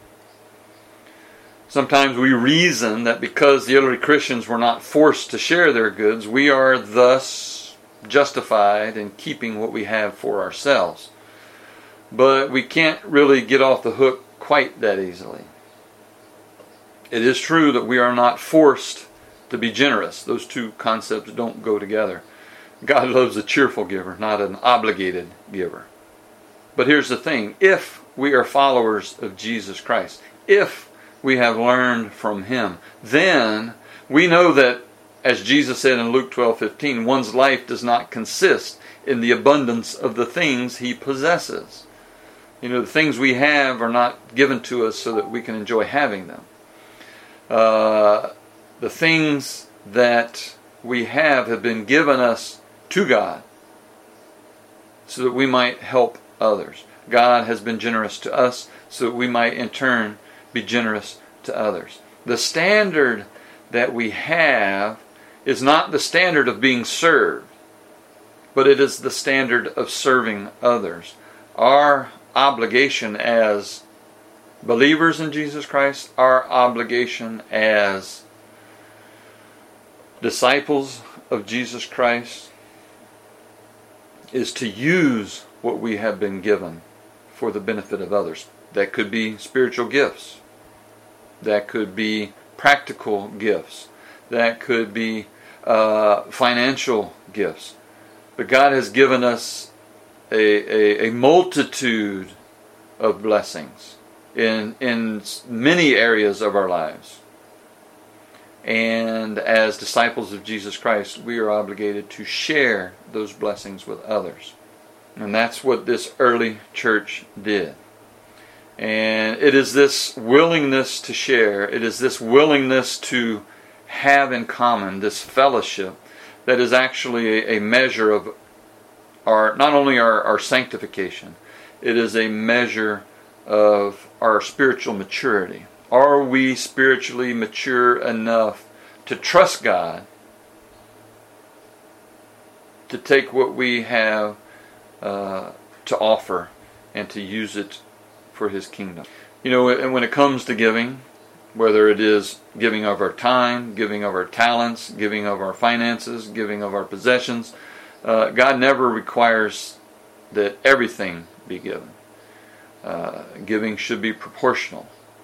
Sometimes we reason that because the early Christians were not forced to share their goods, we are thus justified in keeping what we have for ourselves. But we can't really get off the hook quite that easily. It is true that we are not forced to be generous. Those two concepts don't go together. God loves a cheerful giver, not an obligated giver. But here's the thing. If we are followers of Jesus Christ, if we have learned from Him, then we know that, as Jesus said in Luke 12:15, one's life does not consist in the abundance of the things he possesses. You know, the things we have are not given to us so that we can enjoy having them. The things that we have been given us to God so that we might help others. God has been generous to us so that we might in turn be generous to others. The standard that we have is not the standard of being served, but it is the standard of serving others. Our obligation as believers in Jesus Christ, our obligation as disciples of Jesus Christ, is to use what we have been given for the benefit of others. That could be spiritual gifts. That could be practical gifts. That could be financial gifts. But God has given us a multitude of blessings in many areas of our lives. And as disciples of Jesus Christ, we are obligated to share those blessings with others. And that's what this early church did. And it is this willingness to share, it is this willingness to have in common, this fellowship, that is actually a measure of not only our sanctification, it is a measure of our spiritual maturity. Are we spiritually mature enough to trust God to take what we have to offer and to use it for His kingdom? You know, and when it comes to giving, whether it is giving of our time, giving of our talents, giving of our finances, giving of our possessions, God never requires that everything be given. Giving should be proportional.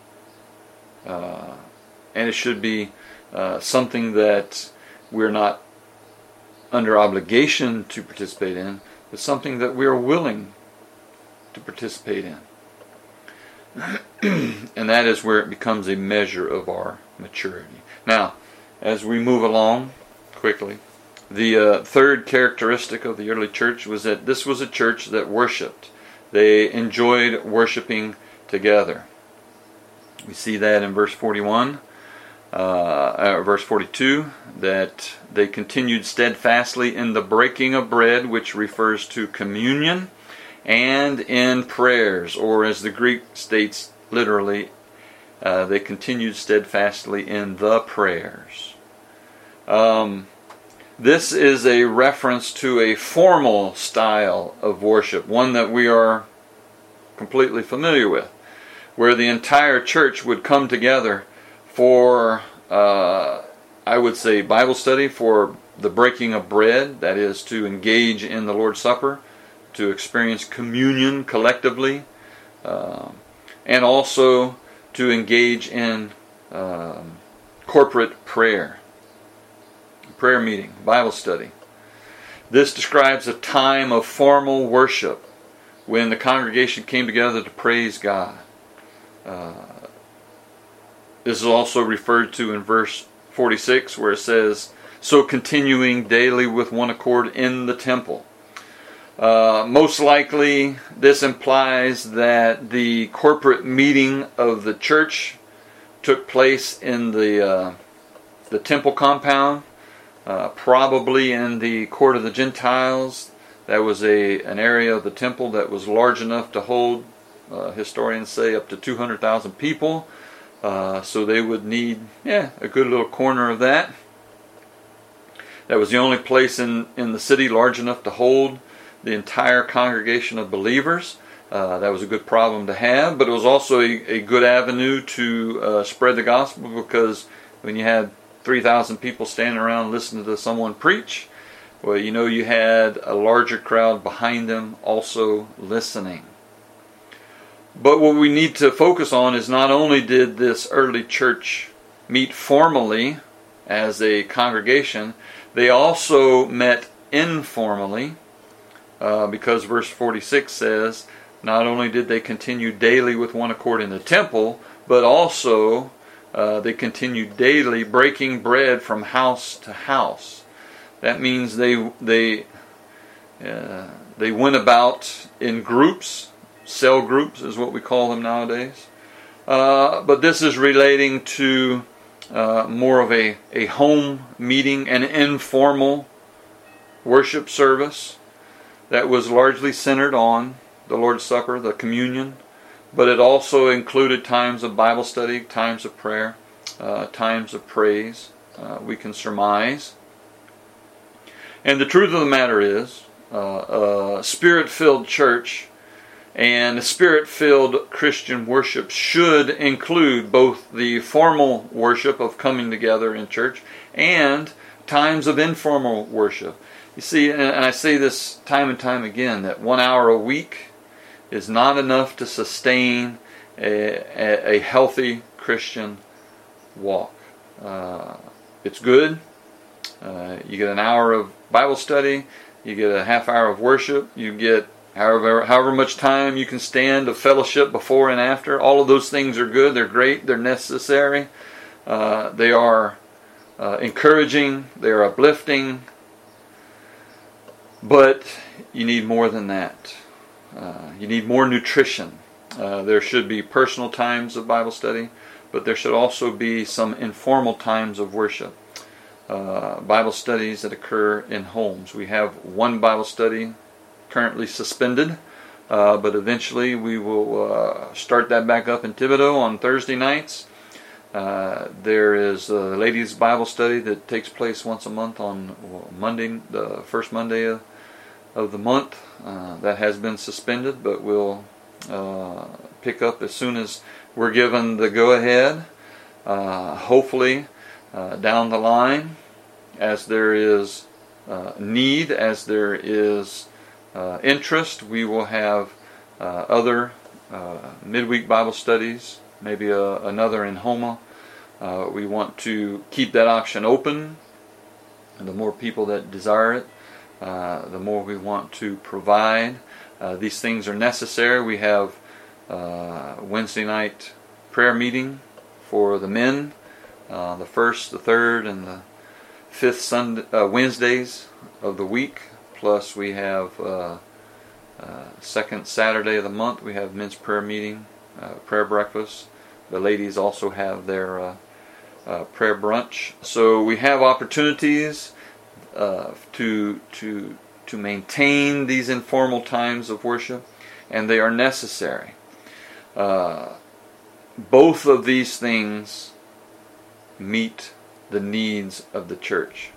And it should be something that we're not under obligation to participate in, but something that we are willing to participate in. And that is where it becomes a measure of our maturity. Now, as we move along quickly, the third characteristic of the early church was that this was a church that worshiped. They enjoyed worshiping together. We see that in verse 41, verse 42, that they continued steadfastly in the breaking of bread, which refers to communion, and in prayers, or as the Greek states literally, they continued steadfastly in the prayers. This is a reference to a formal style of worship, one that we are completely familiar with, where the entire church would come together for, I would say, Bible study, for the breaking of bread, that is, to engage in the Lord's Supper, to experience communion collectively, and also to engage in corporate prayer meeting, Bible study. This describes a time of formal worship when the congregation came together to praise God. This is also referred to in verse 46, where it says, "So continuing daily with one accord in the temple." Most likely, this implies that the corporate meeting of the church took place in the temple compound, probably in the court of the Gentiles. That was an area of the temple that was large enough to hold, historians say, up to 200,000 people. So they would need, a good little corner of that. That was the only place in the city large enough to hold the entire congregation of believers. That was a good problem to have, but it was also a good avenue to spread the gospel, because when you had 3,000 people standing around listening to someone preach, well, you had a larger crowd behind them also listening. But what we need to focus on is not only did this early church meet formally as a congregation, they also met informally, because verse 46 says, not only did they continue daily with one accord in the temple, but also they continued daily breaking bread from house to house. That means they went about in groups. Cell groups is what we call them nowadays. But this is relating to more of a home meeting, an informal worship service that was largely centered on the Lord's Supper, the communion, but it also included times of Bible study, times of prayer, times of praise, we can surmise. And the truth of the matter is, a Spirit-filled church and a Spirit-filled Christian worship should include both the formal worship of coming together in church and times of informal worship. You see, and I say this time and time again, that 1 hour a week is not enough to sustain a healthy Christian walk. It's good. You get an hour of Bible study, you get a half hour of worship, you get however much time you can stand of fellowship before and after. All of those things are good, they're great, they're necessary. They are encouraging, they're uplifting, but you need more than that. You need more nutrition. There should be personal times of Bible study, but there should also be some informal times of worship. Bible studies that occur in homes. We have one Bible study currently suspended, but eventually we will start that back up in Thibodaux on Thursday nights. There is the ladies' Bible study that takes place once a month on Monday, the first Monday of the month. That has been suspended, but we'll pick up as soon as we're given the go-ahead. Hopefully, down the line, as there is need, as there is interest, we will have other midweek Bible studies, maybe another in Houma. We want to keep that option open. And the more people that desire it, the more we want to provide. These things are necessary. We have Wednesday night prayer meeting for the men, the first, the third, and the fifth Wednesdays of the week. Plus we have second Saturday of the month we have men's prayer meeting, prayer breakfast. The ladies also have their prayer brunch. So we have opportunities to maintain these informal times of worship, and they are necessary. Both of these things meet the needs of the church.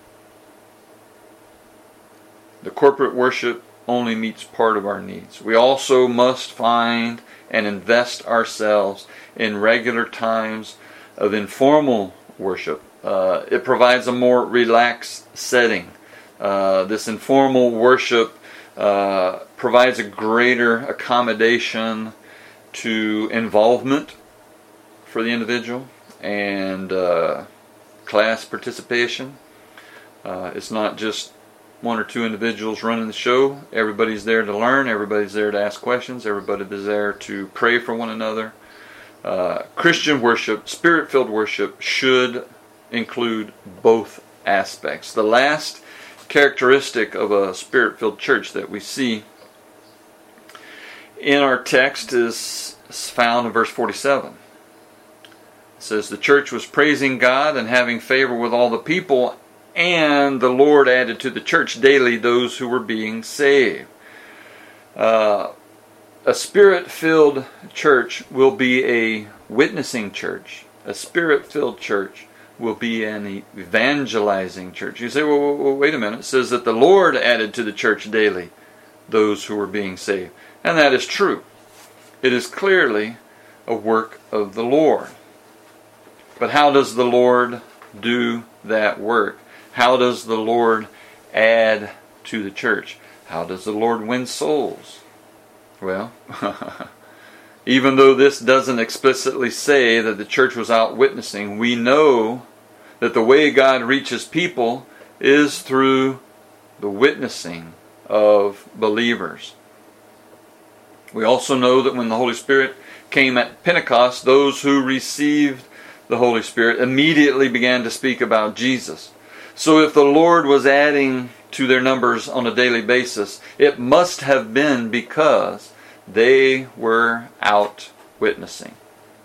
The corporate worship only meets part of our needs. We also must find and invest ourselves in regular times of informal worship. It provides a more relaxed setting. This informal worship provides a greater accommodation to involvement for the individual and class participation. It's not just one or two individuals running the show. Everybody's there to learn. Everybody's there to ask questions. Everybody's there to pray for one another. Christian worship, Spirit-filled worship, should include both aspects. The last characteristic of a Spirit-filled church that we see in our text is found in verse 47. It says, "The church was praising God and having favor with all the people, and the Lord added to the church daily those who were being saved." A Spirit-filled church will be a witnessing church. A Spirit-filled church will be an evangelizing church. You say, well, wait a minute. It says that the Lord added to the church daily those who were being saved. And that is true. It is clearly a work of the Lord. But how does the Lord do that work? How does the Lord add to the church? How does the Lord win souls? Well, even though this doesn't explicitly say that the church was out witnessing, we know that the way God reaches people is through the witnessing of believers. We also know that when the Holy Spirit came at Pentecost, those who received the Holy Spirit immediately began to speak about Jesus. So if the Lord was adding to their numbers on a daily basis, it must have been because they were out witnessing.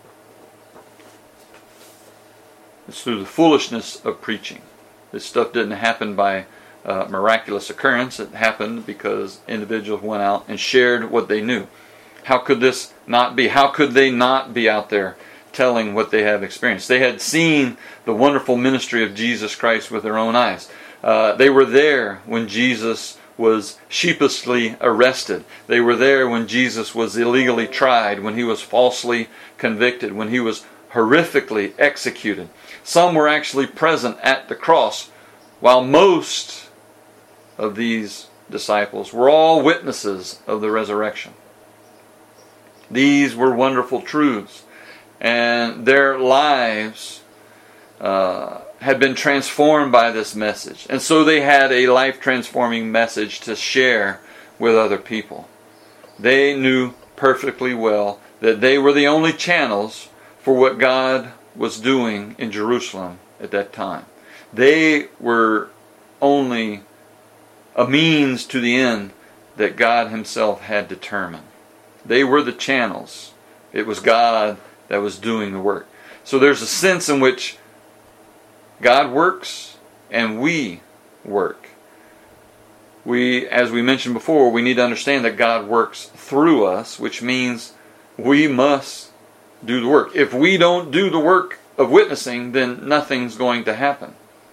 It's through the foolishness of preaching. This stuff didn't happen by miraculous occurrence. It happened because individuals went out and shared what they knew. How could this not be? How could they not be out there telling what they have experienced? They had seen the wonderful ministry of Jesus Christ with their own eyes. They were there when Jesus was sheepishly arrested. They were there when Jesus was illegally tried, when he was falsely convicted, when he was horrifically executed. Some were actually present at the cross, while most of these disciples were all witnesses of the resurrection. These were wonderful truths, and their lives had been transformed by this message. And so they had a life-transforming message to share with other people. They knew perfectly well that they were the only channels for what God was doing in Jerusalem at that time. They were only a means to the end that God Himself had determined. They were the channels. It was God that was doing the work. So there's a sense in which God works and we work. As we mentioned before, we need to understand that God works through us, which means we must do the work. If we don't do the work of witnessing, then nothing's going to happen.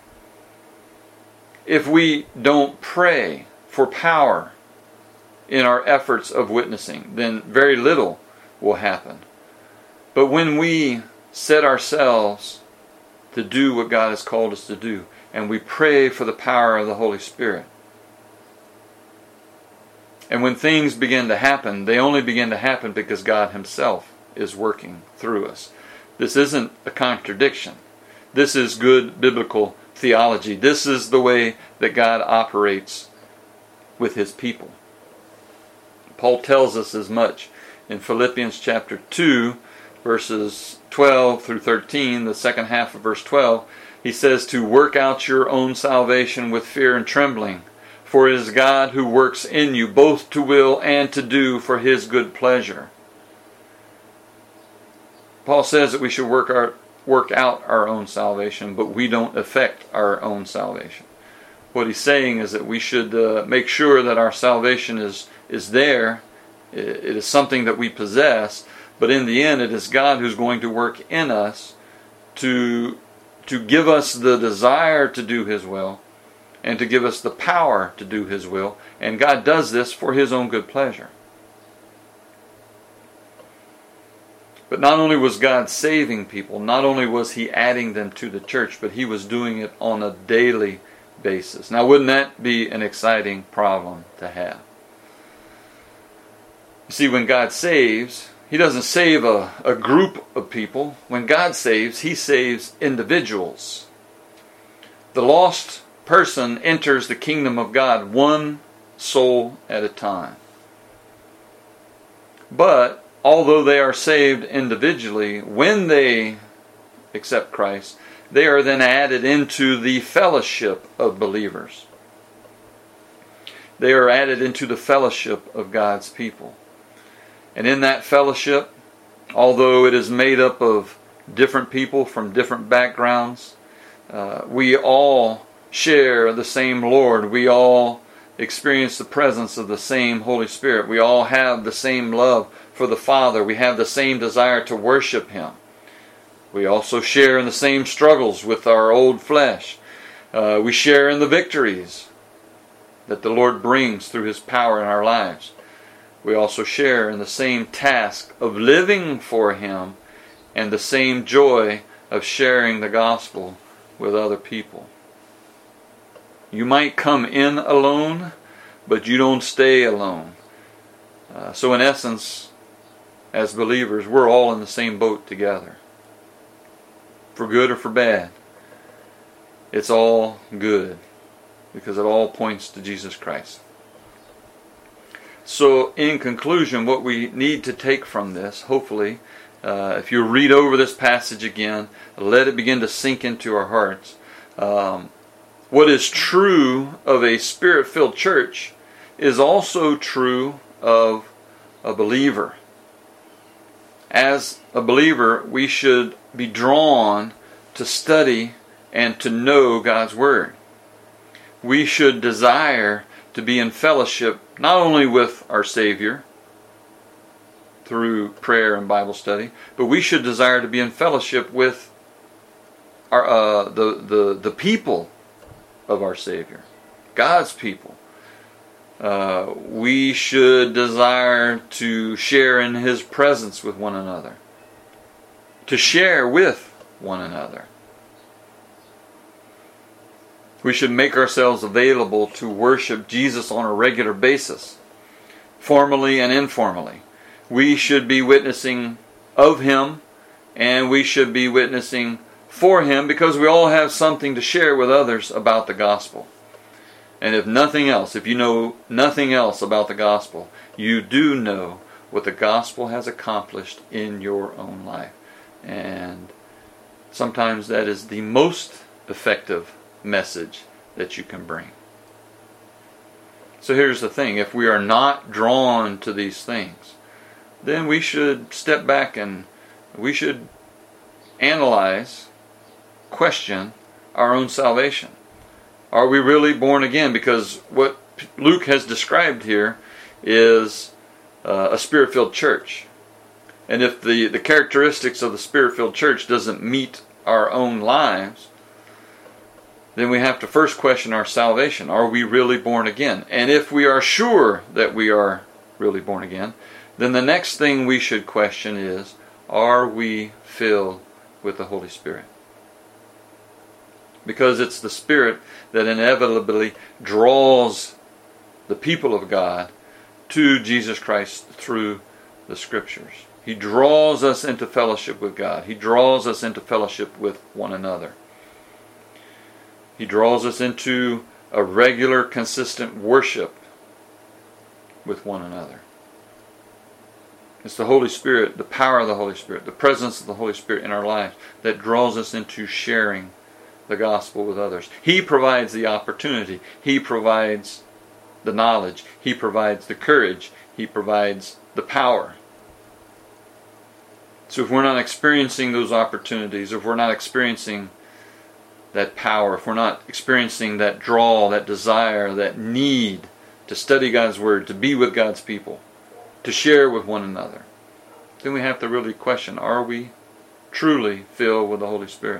If we don't pray for power in our efforts of witnessing, then very little will happen. But when we set ourselves to do what God has called us to do, and we pray for the power of the Holy Spirit, and when things begin to happen, they only begin to happen because God Himself is working through us. This isn't a contradiction. This is good biblical theology. This is the way that God operates with His people. Paul tells us as much in Philippians chapter 2, verses 12 through 13, the second half of verse 12. He says to work out your own salvation with fear and trembling. For it is God who works in you both to will and to do for His good pleasure. Paul says that we should work out our own salvation, but we don't affect our own salvation. What he's saying is that we should make sure that our salvation is there. It is something that we possess, but in the end it is God who's going to work in us to give us the desire to do His will, and to give us the power to do His will. And God does this for His own good pleasure. But not only was God saving people, not only was He adding them to the church, but He was doing it on a daily basis. Now, wouldn't that be an exciting problem to have? You see, when God saves, He doesn't save a group of people. When God saves, He saves individuals. The lost person enters the kingdom of God one soul at a time. But although they are saved individually, when they accept Christ, they are then added into the fellowship of believers. They are added into the fellowship of God's people. And in that fellowship, although it is made up of different people from different backgrounds, we all share the same Lord. We all experience the presence of the same Holy Spirit. We all have the same love for the Father. We have the same desire to worship Him. We also share in the same struggles with our old flesh. We share in the victories that the Lord brings through His power in our lives. We also share in the same task of living for Him and the same joy of sharing the gospel with other people. You might come in alone, but you don't stay alone. So in essence, as believers, we're all in the same boat together. For good or for bad, it's all good, because it all points to Jesus Christ. So in conclusion, what we need to take from this, hopefully, if you read over this passage again, let it begin to sink into our hearts. What is true of a Spirit-filled church is also true of a believer. As a believer, we should be drawn to study and to know God's Word. We should desire to be in fellowship not only with our Savior through prayer and Bible study, but we should desire to be in fellowship with the people of our Savior, God's people. We should desire to share in His presence with one another, to share with one another. We should make ourselves available to worship Jesus on a regular basis, formally and informally. We should be witnessing of Him, and we should be witnessing for Him, because we all have something to share with others about the gospel. And if nothing else, if you know nothing else about the gospel, you do know what the gospel has accomplished in your own life. And sometimes that is the most effective message that you can bring. So here's the thing. If we are not drawn to these things, then we should step back and we should analyze, question our own salvation. Are we really born again? Because what Luke has described here is a Spirit-filled church. And if the characteristics of the Spirit-filled church doesn't meet our own lives, then we have to first question our salvation. Are we really born again? And if we are sure that we are really born again, then the next thing we should question is, are we filled with the Holy Spirit? Because it's the Spirit that inevitably draws the people of God to Jesus Christ through the Scriptures. He draws us into fellowship with God. He draws us into fellowship with one another. He draws us into a regular, consistent worship with one another. It's the Holy Spirit, the power of the Holy Spirit, the presence of the Holy Spirit in our lives that draws us into sharing the gospel with others. He provides the opportunity. He provides the knowledge. He provides the courage. He provides the power. So if we're not experiencing those opportunities, if we're not experiencing that power, if we're not experiencing that draw, that desire, that need to study God's Word, to be with God's people, to share with one another, then we have to really question, are we truly filled with the Holy Spirit?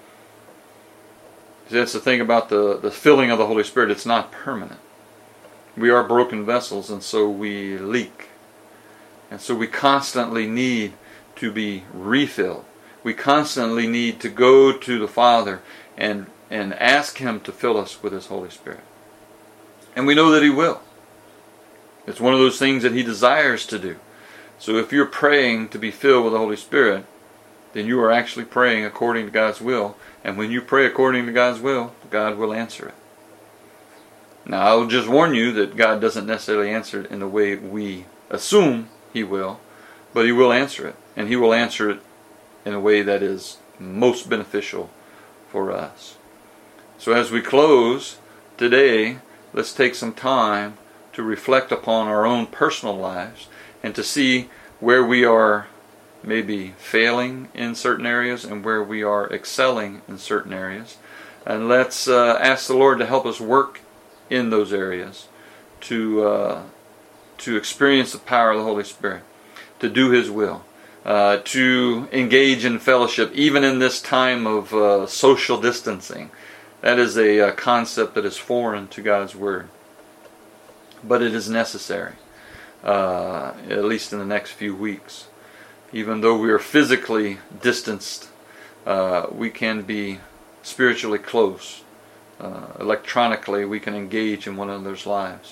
That's the thing about the filling of the Holy Spirit. It's not permanent. We are broken vessels, and so we leak. And so we constantly need to be refilled. We constantly need to go to the Father and ask Him to fill us with His Holy Spirit. And we know that He will. It's one of those things that He desires to do. So if you're praying to be filled with the Holy Spirit, then you are actually praying according to God's will. And when you pray according to God's will, God will answer it. Now, I'll just warn you that God doesn't necessarily answer it in the way we assume He will, but He will answer it. And He will answer it in a way that is most beneficial for us. So as we close today, let's take some time to reflect upon our own personal lives and to see where we are maybe failing in certain areas and where we are excelling in certain areas. And let's ask the Lord to help us work in those areas to experience the power of the Holy Spirit, to do His will, to engage in fellowship, even in this time of social distancing. That is a concept that is foreign to God's Word. But it is necessary, at least in the next few weeks. Even though we are physically distanced, we can be spiritually close. Electronically, we can engage in one another's lives.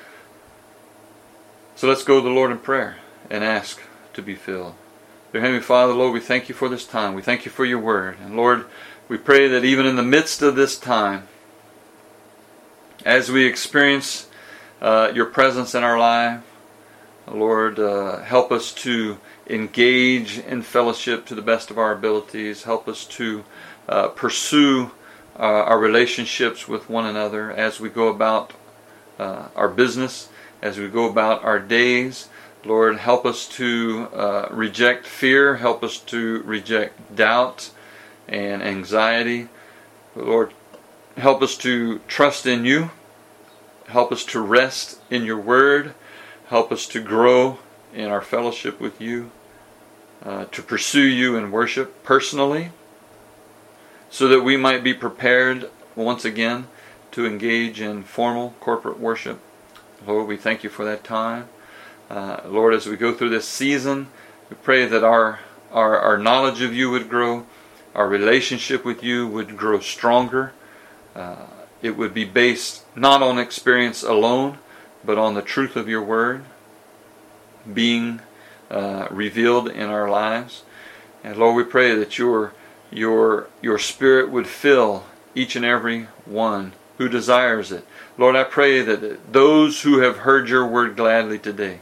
So let's go to the Lord in prayer and ask to be filled. Dear Heavenly Father, Lord, we thank You for this time. We thank You for Your Word. And Lord, we pray that even in the midst of this time, as we experience Your presence in our life, Lord, help us to engage in fellowship to the best of our abilities. Help us to pursue our relationships with one another as we go about our business, as we go about our days. Lord, help us to reject fear. Help us to reject doubt and anxiety. Lord, help us to trust in You. Help us to rest in Your Word. Help us to grow in our fellowship with You, to pursue You in worship personally, so that we might be prepared once again to engage in formal corporate worship. Lord, we thank You for that time. Lord, as we go through this season, we pray that our knowledge of You would grow, our relationship with You would grow stronger. It would be based not on experience alone, but on the truth of Your Word being revealed in our lives. And Lord, we pray that Your Spirit would fill each and every one who desires it. Lord, I pray that those who have heard Your Word gladly today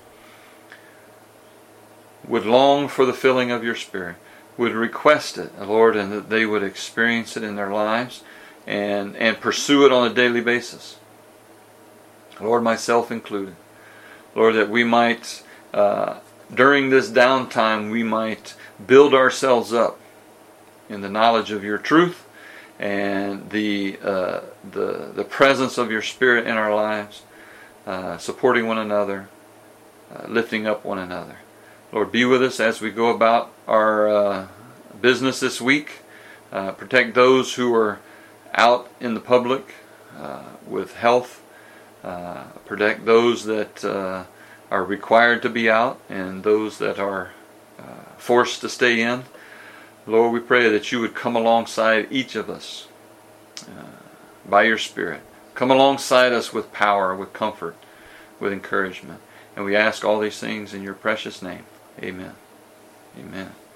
would long for the filling of Your Spirit, would request it, Lord, and that they would experience it in their lives. and pursue it on a daily basis. Lord, myself included. Lord, that we might, during this downtime, we might build ourselves up in the knowledge of your truth and the presence of your Spirit in our lives, supporting one another, lifting up one another. Lord, be with us as we go about our business this week. Protect those who are out in the public with health. Protect those that are required to be out and those that are forced to stay in. Lord, we pray that you would come alongside each of us by your Spirit. Come alongside us with power, with comfort, with encouragement. And we ask all these things in your precious name. Amen. Amen.